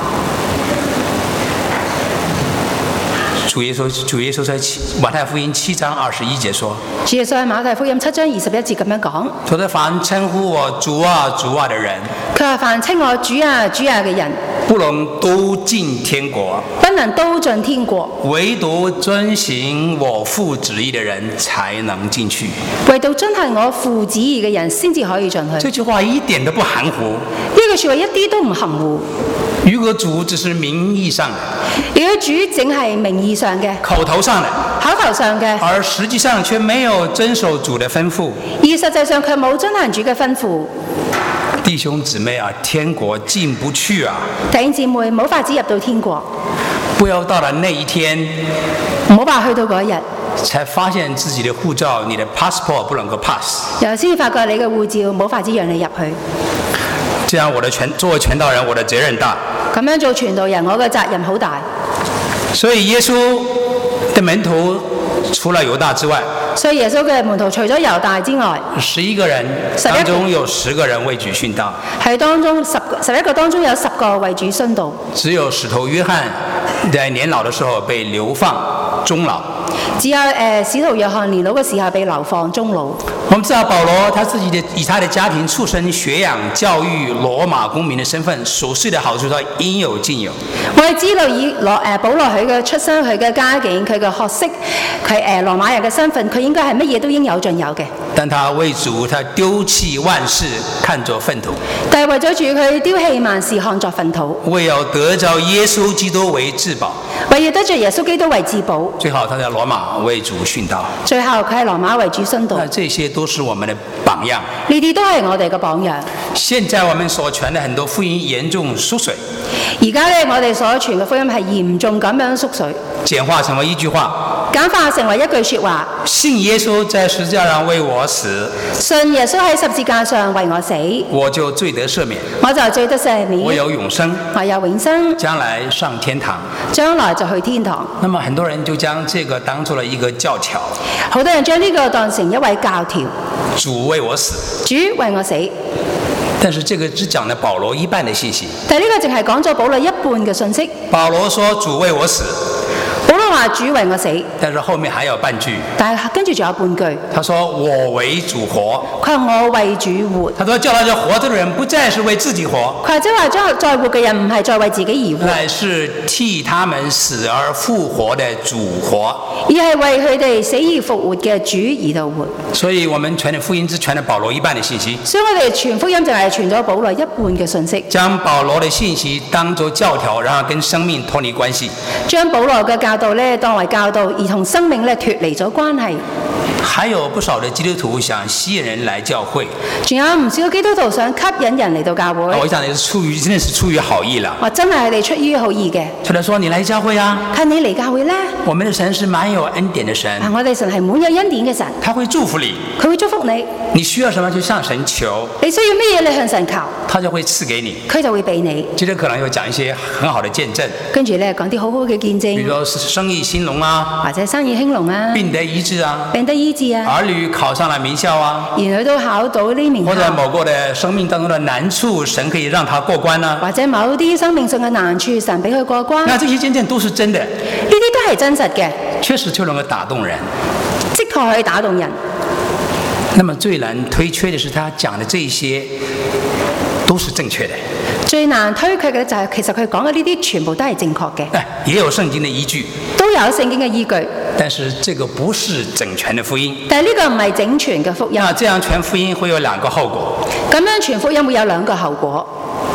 主耶穌在馬太福音7章21節說： 主耶穌喺馬太福音7章21節咁樣講： 說得凡稱呼我主啊主啊的人， 佢話凡稱我主啊主啊嘅人， 不能都進天國， 不能都進天國， 唯獨遵行我父旨意的人才能進去。 唯獨遵行我父旨意嘅人先至可以進去。 這句話一點都不含糊。 呢句說話一啲都唔含糊。 如果主只是名義上的， 如果主淨係名義上嘅， 口頭上的， 口頭上嘅， 而實際上卻沒有遵守主的吩咐， 而實際上卻冇遵行主嘅吩咐。 弟兄姊妹啊，天國進不去啊！ 弟兄姊妹冇法子入到天國， 不要到了那一天， 唔好話去到嗰一日， 才發現自己的護照、你的 passport 不能夠 pass， 然後先至發覺你嘅護照冇法子讓你入去。 這樣作為傳道人，我的責任大。 咁樣做傳道人，我嘅責任好大。 所以耶穌的門徒除了猶大之外， 所以耶穌嘅門徒除咗猶大之外 ，11個人當中有10個人為主殉道， 係當中11個當中有10個為主殉道， 只有使徒約翰在年老的時候被流放終老。 只有使徒約翰年老嘅時候被流放終老。 我们知道保羅他自己以他的家庭出身、學養、教育羅馬公民的身份，所受的好處他應有盡有。 我哋知道以保羅佢嘅出身、佢嘅家境、佢嘅學識、佢羅馬人嘅身份，佢應該係乜嘢都應有盡有嘅。 但他為主，他丟棄萬事，看作糞土。 但係為咗主，佢丟棄萬事，看作糞土。 為要得着耶穌基督為至寶。 為要得着耶穌基督為至寶。 最後他在羅馬為主殉道。 最後佢喺羅馬為主殉道。 這些都是我們的榜樣。 呢啲都係我哋嘅榜樣。 現在我們所傳的很多福音嚴重縮水。 而家咧，我哋所傳嘅福音係嚴重咁樣縮水。 簡化成為一句話。 簡化成為一句說話。 信耶穌在十字架上為我死。 信耶穌喺十字架上為我死。 我就罪得赦免。 我就罪得赦免。 我有永生。 我有永生。 將來上天堂。 將來就去天堂。 那麼很多人就將這個當作了一個教條。 好多人將呢個當成一位教條。 主為我死。 主為我死。 但是這個只講了保羅一半的信息。 但呢個淨係講咗保羅一半嘅信息。 保羅說主為我死。 保羅話主為我死。 但是後面還有半句。 但係跟住仲有半句。 他說我為主活。 佢話我為主活。 他說叫他這活着的人不再是為自己活。 佢話即係話在活嘅人唔係再為自己而活。 乃是替他們死而復活的主活。 而係為佢哋死而復活嘅主而度活。 所以我們傳的福音只傳了保羅一半的信息。 所以我哋傳福音就係傳咗保羅一半嘅信息。 將保羅的信息當作教條，然後跟生命脫離關係。 將保羅嘅教導咧當為教導，而同生命咧脫離咗關係。 還有不少的基督徒想吸引人來教會。 仲有唔少基督徒想吸引人嚟到教會。 我想你真的是出於好意啦。 我真係佢哋出於好意嘅。 出來說你來教會啊？ 看你嚟教會咧。 我們的神是滿有恩典的神。 我哋神係滿有恩典嘅神。 他會祝福你。 佢會祝福你。 你需要什麼就向神求。 你需要乜嘢你向神求。 他就會賜給你。 佢就會俾你。 接着可能又講一些很好的見證。 跟住咧講啲好好嘅見證。 比如說生意興隆啊。 或者生意興隆啊。 病得醫治啊。 病得醫治啊。 兒女考上了名校啊。 兒女都考到呢名校。 或者某個的生命當中的難處，神可以讓他過關啊。 或者某啲生命上嘅難處，神俾佢過關。 那這些見證都是真的。 呢啲都係真實嘅。 確實就能夠打動人。 即確可以打動人。 那麼最難推卻的是他講的這些都是正確的。 最難推卻嘅就係其實佢講嘅呢啲全部都係正確嘅。 也有聖經的依據。 都有聖經嘅依據。 但是這個不是整全的福音。 但係呢個唔係整全嘅福音。 那這樣傳福音會有兩個後果。 咁樣傳福音會有兩個後果。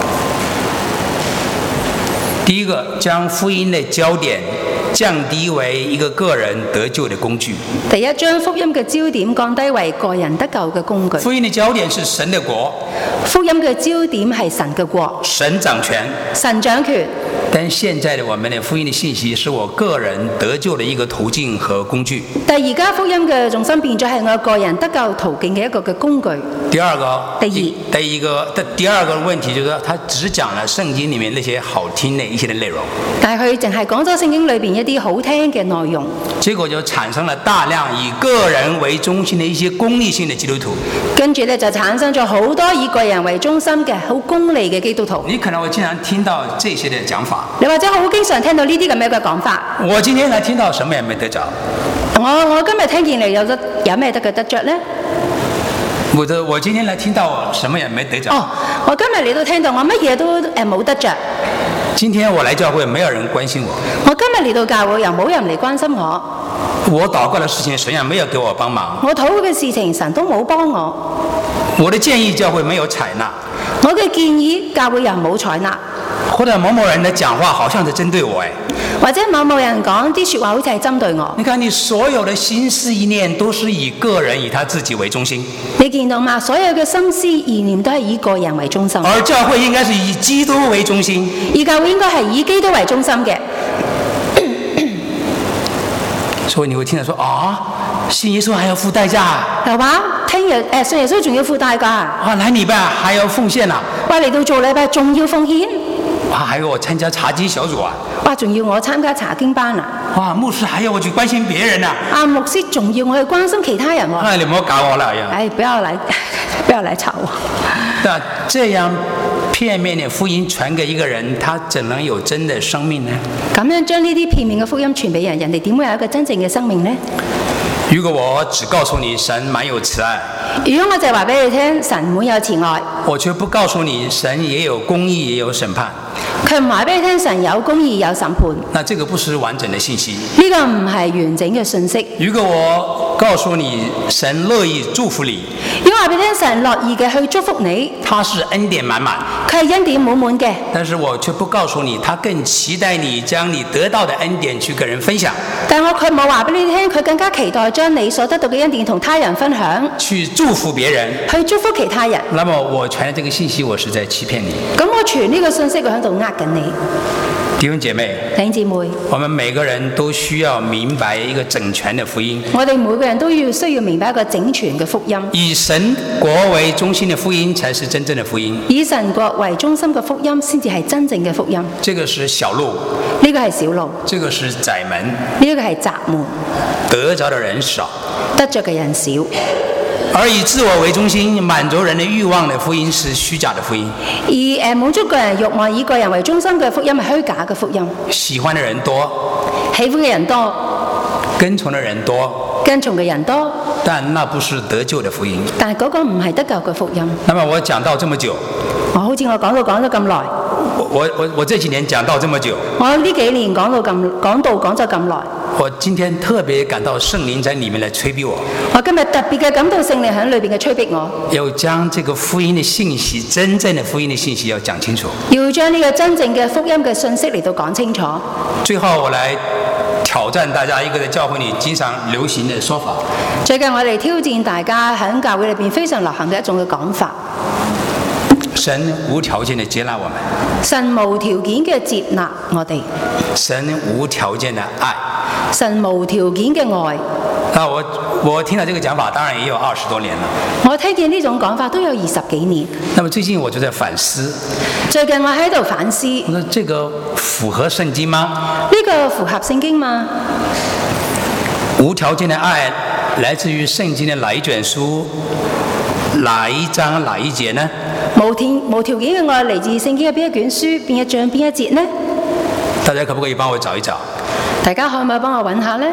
第一個，將福音的焦點降低為一個個人得救的工具。 第一，將福音嘅焦點降低為個人得救嘅工具。 福音的焦點是神的國。 福音嘅焦點係神嘅國。 神掌權。 神掌權。 但現在的我們的福音的信息是我個人得救的一個途徑和工具。 但而家福音嘅重心變咗係我個人得救途徑嘅一個嘅工具。 第二個問題就是說，他只講了聖經裡面那些好聽的一些的內容。 但係佢淨係講咗聖經裏邊一啲好聽嘅內容。 結果就產生了大量以個人為中心的一些功利性的基督徒。 跟住咧就產生咗好多以個人為中心嘅好功利嘅基督徒。 你可能會經常聽到這些的講法。 你或者好經常聽到呢啲咁樣嘅講法。 我今天來聽到什麼也沒得着。 我今日聽見你有咩得着呢？ 我今天來聽到什麼也沒得着。 我今日嚟到聽到我乜嘢都冇得着。 今天我來教會，沒有人關心我。 我今日嚟到教會，又冇人嚟關心我。 我禱告的事情，神也沒有給我幫忙。 我禱告嘅事情，神都冇幫我。 我的建議，教會沒有採納。 我嘅建議，教會又冇採納。 或者某某人的講話好像是針對我或者某某人講啲說話好似係針對我。 你看你所有的心思意念都是以個人以他自己為中心。 你見到嗎？所有嘅心思意念都係以個人為中心。 而教會應該是以基督為中心。 而教會應該係以基督為中心嘅。 所以你會聽到說信耶穌還要付代價。 係嘛？聽日信耶穌仲要付代價。 來禮拜還要奉獻啊！ 嚟到做禮拜仲要奉獻。 還要我參加查經小組啊！ 仲要我參加查經班啊！ 牧師還要我去關心別人啊！ 牧師仲要我去關心其他人喎！ 你唔好搞我啦！ 不要來吵我。 那這樣片面的福音傳給一個人，他怎能有真的生命呢？ 咁樣將呢啲片面嘅福音傳俾人，人哋點會有一個真正嘅生命呢？ 如果我只告訴你神滿有慈愛， 如果我就話俾你聽神滿有慈愛， 我卻不告訴你神也有公義也有審判， 佢唔話俾你聽神有公義有審判， 那這個不是完整的信息。 呢個唔係完整嘅信息。 如果我告訴你神樂意祝福你， 如果話俾你聽神樂意嘅去祝福你， 他是恩典滿滿， 佢係恩典滿滿嘅， 但是我卻不告訴你他更期待你將你得到的恩典去跟人分享， 但我佢冇話俾你聽，佢更加期待將你所得到嘅恩典同他人分享， 去祝福別人， 去祝福其他人。 那麼我傳的這個信息，我是在欺騙你。 咁我傳呢個信息，我喺度呃緊你。 弟兄姐妹， 弟兄姊妹， 我們每個人都需要明白一個整全的福音。 我哋每個人都需要明白一個整全嘅福音。 以神國為中心的福音才是真正的福音。 以神國為中心嘅福音先至係真正嘅福音。 這個是小路， 呢個係小路。 這個是窄門， 呢個係窄門。 得着的人少， 得着嘅人少。 而以自我為中心滿足人的慾望的福音是虛假的福音。 而滿足個人慾望以個人為中心嘅福音係虛假嘅福音。 喜歡的人多， 喜歡嘅人多， 跟從的人多， 跟從嘅人多， 但那不是得救的福音。 但係嗰個唔係得救嘅福音。 那麼我講到這麼久， 好似我講咗咁耐， 我這幾年講到這麼久， 我呢幾年講咗咁耐。 我今天特別感到聖靈在裏面來催逼我。 我今日特別嘅感到聖靈喺裏邊嘅催逼我， 要將這個福音的信息，真正的福音的信息要講清楚。 要將呢個真正嘅福音嘅信息嚟到講清楚。 最後我來挑戰大家一個在教會裏經常流行的說法。 最近我哋挑戰大家喺教會裏邊非常流行嘅一種嘅講法。 神無條件的接納我們。 神無條件嘅接納我哋。 神無條件的愛。 神無條件嘅愛。 我聽到這個講法，當然也有20多年了。 我聽見呢種講法都有20幾年。 那麼最近我就在反思。 最近我喺度反思。 我說這個符合聖經嗎？ 呢個符合聖經嗎？ 無條件的愛來自於聖經的哪一卷書？哪一章哪一節呢？ 無條件嘅愛嚟自聖經嘅邊一卷書、邊一章、邊一節呢？ 大家可不可以幫我找一找？ 大家可唔可以幫我揾下呢？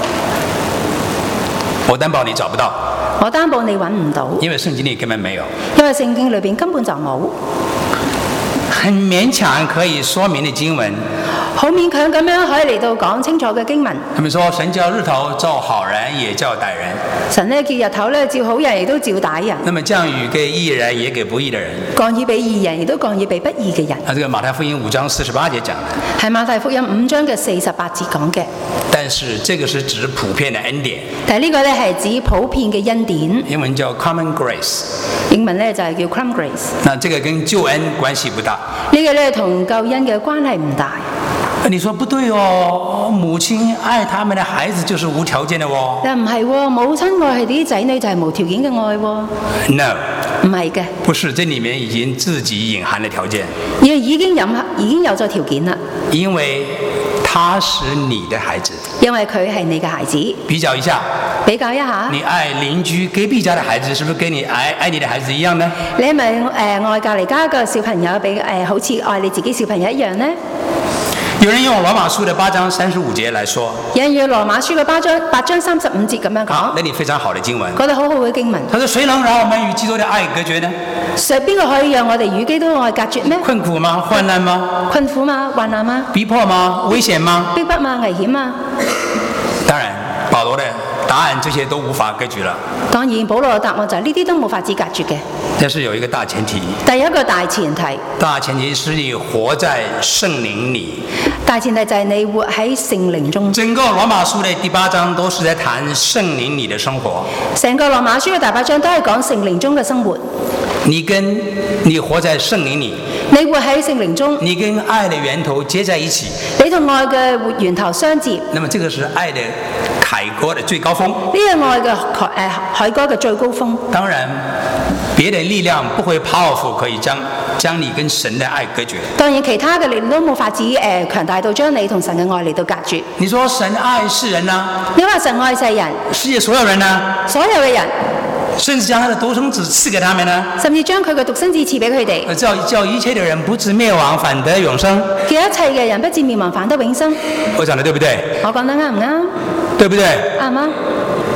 我擔保你找不到。 我擔保你揾唔到。 因為聖經裏根本沒有。 因為聖經裏邊根本就冇。 很勉強可以說明的經文。 好勉強咁樣可以嚟到講清楚嘅經文。 他們說神叫日頭照好人也照歹人。 神呢叫日頭呢照好人亦都照歹人。 那麼降雨給義人也給不義的人。 降雨俾義人亦都降雨俾不義嘅人。 這個馬太福音5章48節講的。 係馬太福音5章嘅48節講嘅。 但是這個是指普遍的恩典。 但係呢個呢係指普遍嘅恩典。 英文叫 common grace。 英文呢就係叫 common grace。 那這個跟救恩關係不大。 呢個呢同救恩嘅關係唔大。 你說不對哦，母親愛他們的孩子就是無條件的哦。 但唔係喎，母親愛佢啲仔女就係無條件嘅愛喎。 No， 唔係嘅。 不是，這裡面已經自己隱含了條件。 已經有咗條件啦。 因為他是你的孩子。 因為佢係你嘅孩子。 比較一下。 比較一下。 你愛鄰居隔壁家的孩子，是不是跟你愛你的孩子一樣呢？ 你係咪愛隔離家個小朋友比好似愛你自己小朋友一樣呢？ 有人用羅馬書的8章35節來說， 有人用羅馬書嘅8章35節咁樣講， 那你非常好的經文， 覺得好好嘅經文。 他說：誰能讓我們與基督的愛隔絕呢？ 邊個可以讓我哋與基督的愛隔絕呢？ 困苦嗎？患難嗎？ 困苦嗎？患難嗎？ 逼迫嗎？危險嗎？ 逼迫嗎？危險嗎？ 當然，保羅的答案這些都無法隔絕了。 當然，保羅嘅答案就係呢啲都冇法子隔絕嘅。 但是有一個大前提。 第一個大前提。 大前提是你活在聖靈裏。 大前提就係你活喺聖靈中。 整個羅馬書的第8章都是在談聖靈裏的生活。 成個羅馬書嘅第8章都係講聖靈中嘅生活。 你活在聖靈裏。 你活喺聖靈中。 你跟愛的源頭接在一起。 你同愛嘅源頭相接。 那麼這個是愛的凱歌的最高峰。 呢個愛嘅凱歌嘅最高峰。 當然，別的力量不會 powerful 可以將你跟神的愛隔絕。 當然，其他嘅力量都冇法子強大到將你同神嘅愛嚟到隔絕。 你說神愛世人啊？ 你話神愛世人？ 世界所有人啊？ 所有嘅人。 甚至將他的獨生子賜給他們呢？ 甚至將佢嘅獨生子賜俾佢哋。 叫一切的人不至滅亡，反得永生。 叫一切嘅人不至滅亡，反得永生。 我講得對不對？ 我講得啱唔啱？ 對不對？ 啱唔啱？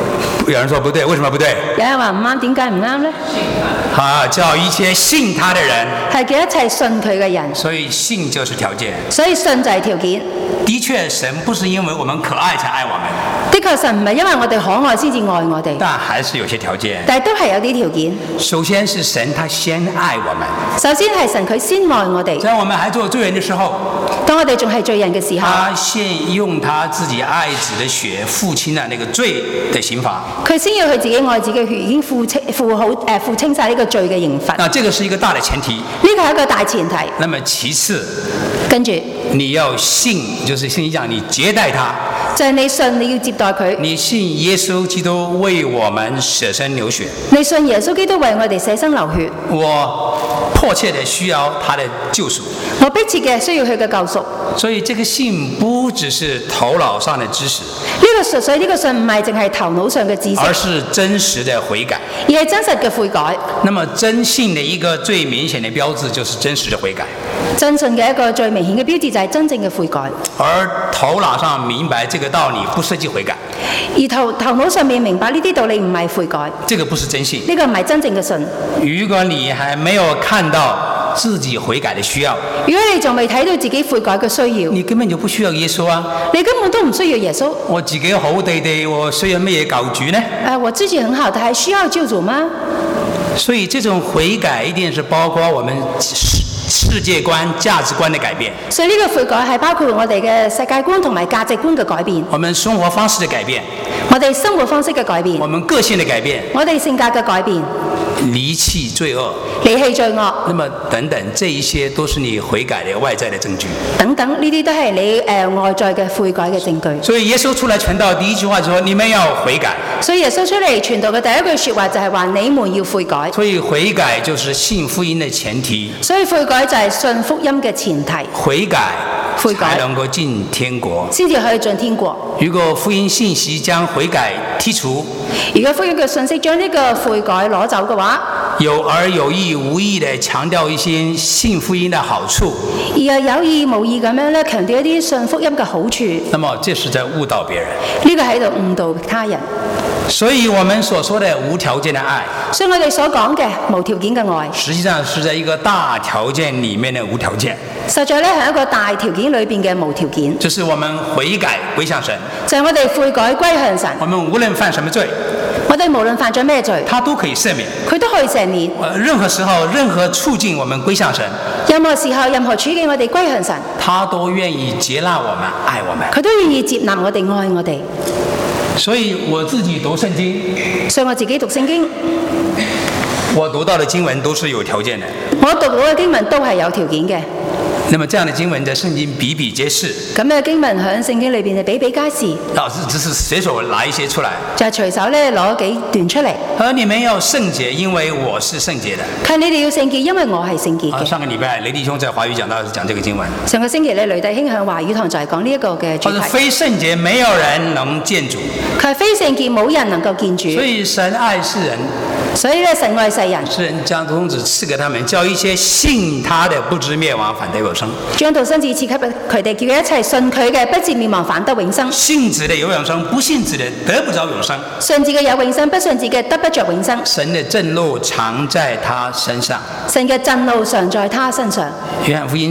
有人說不對，為什麼不對？ 有人話唔啱，點解唔啱呢？ 叫一切信他的人， 係叫一切信佢嘅人。 所以信就是條件。 所以信就係條件。 的確，神不是因為我們可愛才愛我們。 的確，神唔係因為我哋可愛先至愛我哋。 但還是有些條件。 但係都係有啲條件。 首先是神他先愛我們。 首先係神佢先愛我哋。 在我們還做罪人的時候， 當我哋仲係罪人嘅時候， 他先用他自己愛子的血付清了那個罪的刑罰。佢先要佢自己愛子嘅血已經付清晒呢個罪嘅刑罰。 那這個是一個大的前提。呢個係一個大前提。 那麼其次， 跟住你要信，就是信講你接待他。 就係你信，你要接待佢。 你信耶穌基督為我們捨身流血。 你信耶穌基督為我哋捨身流血。 我迫切地需要他的救贖。 我迫切嘅需要佢嘅救贖。 所以這個信不只是頭腦上的知識。 所以呢個信唔係淨係頭腦上嘅知識， 而是真實的悔改。 而係真實嘅悔改。 那麼真信的一個最明顯的標誌就是真實的悔改。 真信嘅一個最明顯嘅標誌就係真正嘅悔改。 而頭腦上明白這個道理不涉及悔改。 而頭腦上面明白呢啲道理唔係悔改。 這個不是真信。 呢個唔係真正嘅信。 如果你還沒有看到自己悔改的需要， 如果你仲未睇到自己悔改嘅需要， 你根本就不需要耶穌啊！ 你根本都唔需要耶穌。 我自己好地地，我需要乜嘢救主呢？ 我自己很好，但係需要救主嗎？ 所以這種悔改一定是包括我們世界觀、價值觀的改變。 所以呢個悔改係包括我哋嘅世界觀同埋價值觀嘅改變。 我們生活方式的改變。 我哋生活方式嘅改變。 我們個性的改變。 我哋性格嘅改變。 離棄罪惡。 離棄罪惡。 那麼等等，這一些都是你悔改的外在的證據。 等等，呢啲都係你外在嘅悔改嘅證據。 所以耶穌出來傳道第一句話就說：你們要悔改。 所以耶穌出嚟傳道嘅第一句說話就係話你們要悔改。 所以悔改就是信福音的前提。 所以悔改就係信福音嘅前提。 悔改才能夠進天國。 先至可以進天國。 如果福音信息將悔改剔除， 如果福音嘅信息將呢個悔改攞走嘅話， 有意有意無意地強調一些信福音的好處， 而又有意無意咁樣咧強調一啲信福音嘅好處， 那麼這是在誤導別人。 呢個喺度誤導他人。 所以我們所說的無條件的愛， 所以我哋所講嘅無條件嘅愛， 實際上是在一個大條件裡面的無條件。 實在咧係一個大條件裏邊嘅無條件。 就是我們悔改歸向神， 就係我哋悔改歸向神。 我們無論犯什麼罪， 我哋無論犯咗咩罪， 他都可以赦免， 佢都可以赦免。 任何時候、任何處境，我們歸向神。 任何時候、任何處境，我哋歸向神， 他都願意接納我們、愛我們。 佢都願意接納我哋、愛我哋。 所以我自己讀聖經， 所以我自己讀聖經， 我讀到的經文都是有條件的。 我讀到嘅經文都係有條件嘅。 那麼這樣的經文在聖經比比皆是。 咁嘅經文喺聖經裏邊就比比皆是。 老師只是隨手拿一些出來， 就係隨手咧攞幾段出嚟。 而你們要聖潔，因為我是聖潔的。 係你哋要聖潔，因為我係聖潔嘅。 上個禮拜雷弟兄在華語講道是講這個經文。 上個星期咧，雷弟兄向華語堂就係講呢一個嘅主題。 非聖潔，沒有人能見主。 佢係非聖潔，冇人能夠見主。 所以神愛世人。 所以咧，神愛世人。 世人將獨生子賜給他們，叫一切信他的不至滅亡，反得永生。 將獨生子賜給佢哋，叫一切信佢嘅不至滅亡，反得永生。 信子的有永生，不信子的得不着永生。 信子嘅有永生，不信子嘅得不着永生。 神的震怒常在他身上。 神嘅震怒常在他身上。 約翰福音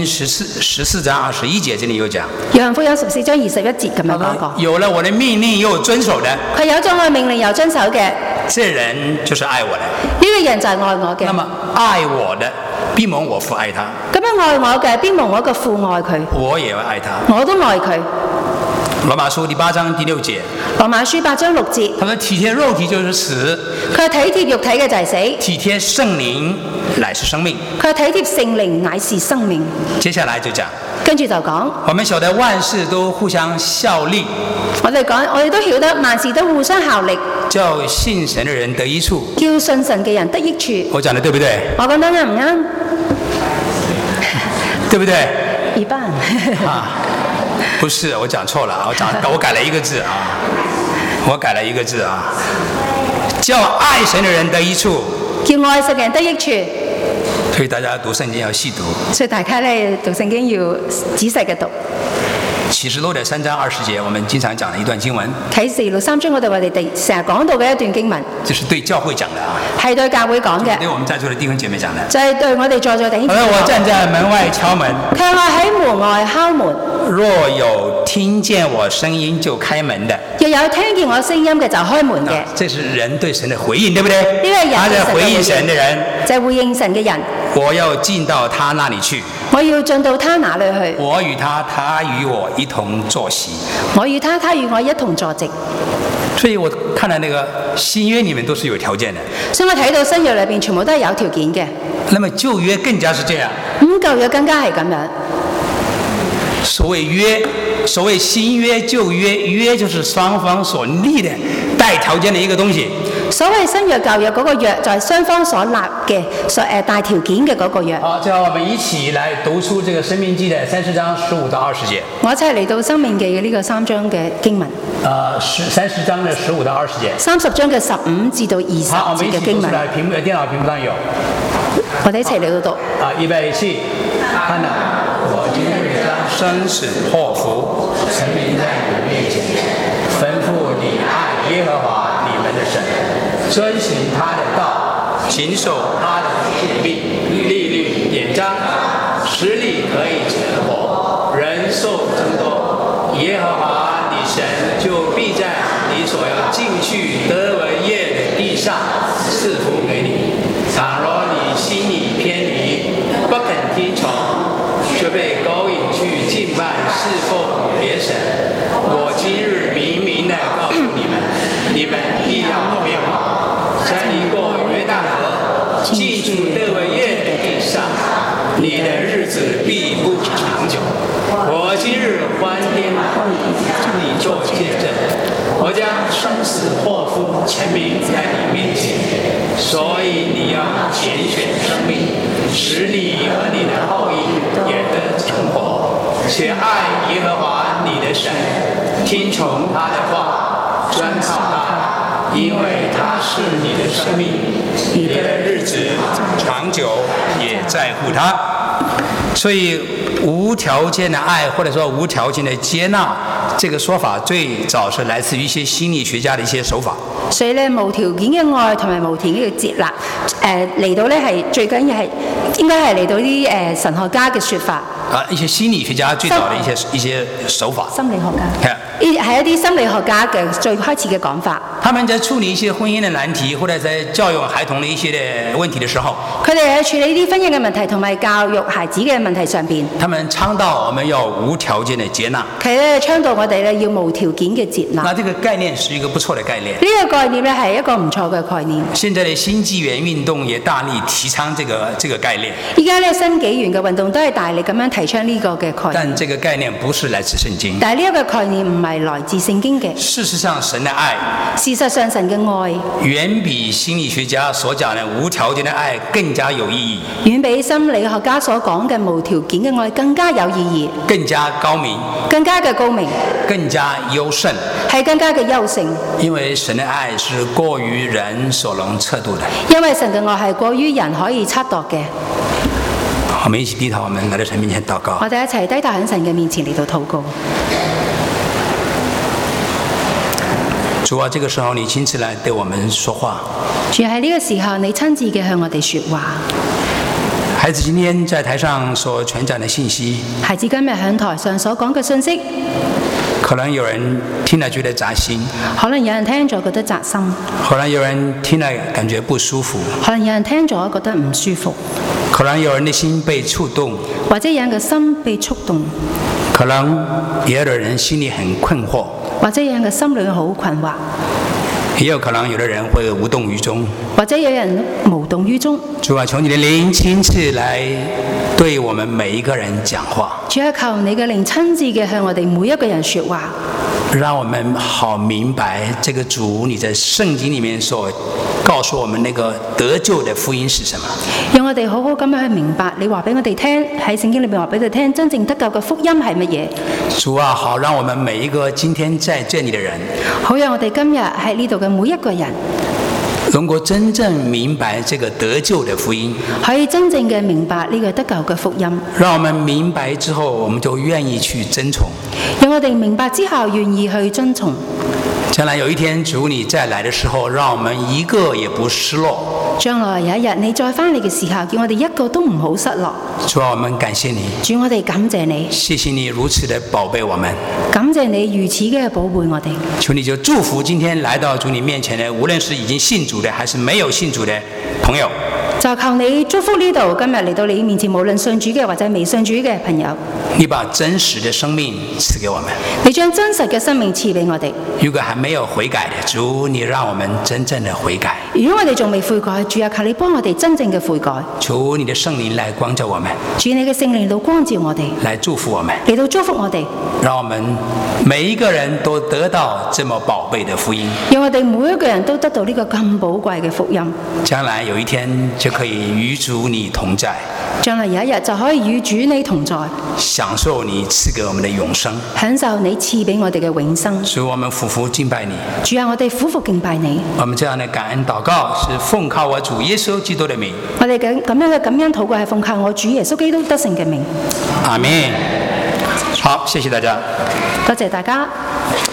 14章21節這裡有講。 約翰福音14章21節咁樣講過。 有了我的命令又遵守的。 佢有咗我命令又遵守嘅。 這人就是愛我的。 呢個人就係愛我嘅。 那麼愛我的，必蒙我父愛他。 咁樣愛我嘅，必蒙我嘅父愛佢。 我也要愛他。 我都愛佢。 羅馬書第8章第6節。 羅馬書8章6節。 他說體貼肉體就是死。 佢體貼肉體嘅就係死。 體貼聖靈乃是生命。 佢體貼聖靈乃是生命。 接下來就講。 跟住就講， 我們曉得萬事都互相效力。我哋都曉得萬事都互相效力， 叫信神的人得益處。 叫信神嘅人得益處。 我講得對不對？ 我講得啱唔啱？ 對不對？ 一半。 不是，我講錯了，我改了一個字啊，我改了一個字啊，叫愛神的人得益處。 叫愛神嘅人得益處。 所以大家讀聖經要細讀。 所以大家咧讀聖經要仔細嘅讀。 啟示錄的3章20節，我們經常講的一段經文。 啟示錄3章我哋成日講到嘅一段經文， 就是對教會講的啊， 係對教會講嘅， 對我們在座的弟兄姐妹講的， 就係對我哋在座弟兄姐妹講。 我站在門外敲門， 佢話我喺門外敲門， 若有聽見我聲音就開門的， 若有聽見我聲音嘅就開門嘅。 這是人對神的回應，對不對？ 呢個人他在回應神的人， 就係回應神嘅人。 我要進到他那裡去， 我要進到他那裡去。 我與他，他與我一同坐席。 我與他，他與我一同坐席。 所以我看到那個新約裡面都是有條件的。 所以我睇到新約裏邊全部都係有條件嘅。 那麼舊約更加是這樣。 舊約更加係咁樣。 所謂約，所謂新約舊約，約就是雙方所立的帶條件的一個東西。 所謂新約舊約嗰個約就係雙方所立嘅帶條件嘅嗰個約。 好，最後我們一起來讀出這個申命記的30章15到20節。我一齊嚟到申命記嘅呢個3章嘅經文。30章嘅15到20節。30章嘅15至到20節嘅經文。好，我們一起讀出來，電腦屏幕上有。 我哋一齊嚟到讀。 預備起，看哪，我今日將生死禍福陳明在你面前，吩咐你愛耶和華你們的神，遵行他的道，謹守他的誡命、律例、典章，使你可以存活，人壽增多。耶和華你神就必在你所要進去得為業的地上賜福給你。倘若你心裡偏離，不肯聽從，就被勾引去敬拜侍奉別神。我今日明明地告訴你們，你們必要滅亡，山一過約旦河，進入得為業的地上，你的日子必不長久。我今日歡天向你做見證，我將生死禍福陳明在你面前，所以你要揀選生命，使你和你的後裔也得存活，且愛耶和華你的神，聽從他的話，專靠他，因為他是你的生命，你的日子長久，也在乎他。所以無條件的愛，或者說無條件的接納，這個說法最早是來自於一些心理學家的一些手法。 所以咧，無條件嘅愛同埋無條件嘅接納，嚟到咧係最緊要係應該係嚟到啲神學家嘅說法。 一些心理學家最早的一些手法。 心理學家。係一啲心理學家嘅最開始嘅講法。 他們在處理一些婚姻的難題，或者在教育孩童的一些的問題的時候， 佢哋喺處理啲婚姻嘅問題同埋教育孩子嘅問題上邊， 他們倡導我們要無條件的接納。 佢咧倡導我哋咧要無條件嘅接納。 那這個概念是一個不錯的概念。 呢個概念咧係一個唔錯嘅概念。 現在的新紀元運動也大力提倡這個概念。 依家咧新紀元嘅運動都係大力咁樣提倡呢個嘅概念。 但這個概念不是來自聖經。 但係呢一個概念唔係來自聖經嘅。 事實上，神的愛， 事實上神嘅愛， 遠比心理學家所講的無條件的愛更加有意義。 遠比心理學家所講嘅無條件嘅愛更加有意義。 更加高明。 更加嘅高明。 更加優勝。 係更加嘅優勝。 因為神的愛是過於人所能測度的。 因為神嘅愛係過於人可以測度嘅。 我們一起低頭，我們來到神面前禱告。 我哋一齊低頭喺神嘅面前嚟到禱告。 主啊，這個時候你親自來對我們說話。 主喺呢個時候，你親自嘅向我哋說話。 孩子今天在台上所傳講的信息， 孩子今日喺台上所講嘅信息， 可能有人聽了覺得扎心， 可能有人聽咗覺得扎心， 可能有人聽了感覺不舒服， 可能有人聽咗覺得唔舒服， 可能有人的心被觸動， 或者有人嘅心被觸動， 可能也有的人心裡很困惑， 或者有人嘅心裏好困惑， 也有可能有的人會無動於衷， 或者有人無動於衷。 主啊，求你的靈親自來對我們每一個人講話。 主啊，求你嘅靈親自嘅向我哋每一個人說話， 讓我們好明白這個主你在聖經裡面所告訴我們那個得救的福音是什麼。 讓我哋好好咁樣去明白你話俾我哋聽，喺聖經裏面話俾佢聽真正得救嘅福音係乜嘢。 主啊，好讓我們每一個今天在這裡的人， 好讓我哋今日喺呢度嘅每一個人能夠真正明白這個得救的福音， 可以真正嘅明白呢個得救嘅福音。 讓我們明白之後，我們就願意去遵從。 讓我哋明白之後，願意去遵從。 將來有一天主你再來的時候，讓我們一個也不失落。 將來有一日你再返嚟嘅時候，叫我哋一個都唔好失落。 主啊，我們感謝你。 主，我哋感謝你。 謝謝你如此的寶貝我們。 感謝你如此嘅寶貝我哋。 求你就祝福今天來到主你面前的，無論是已經信主的，還是沒有信主的朋友。 就求你祝福呢度今日嚟到你面前，無論信主嘅或者未信主嘅朋友。 你把真實的生命賜給我們。 你將真實嘅生命賜俾我哋。 如果還沒有悔改的，主你讓我們真正的悔改。 如果我哋仲未悔改，主啊，求你幫我哋真正嘅悔改。 求你的聖靈來光照我們。 主，你嘅聖靈都光照我哋， 來祝福我們， 嚟到祝福我哋， 讓我們每一個人都得到這麼寶貝的福音。 讓我哋每一個人都得到呢個咁寶貴嘅福音。 將來有一天就可以與主你同在。 將來有一日就可以與主你同在， 享受你賜給我們的永生， 享受你賜俾我哋嘅永生。 所以我們俯伏敬拜你。 主啊，我哋俯伏敬拜你。 我們這樣的感恩禱告是奉靠我主耶穌基督的名。 我哋咁樣嘅感恩禱告係奉靠我主耶穌基督得勝嘅名。 阿們。好，謝謝大家。 多謝大家。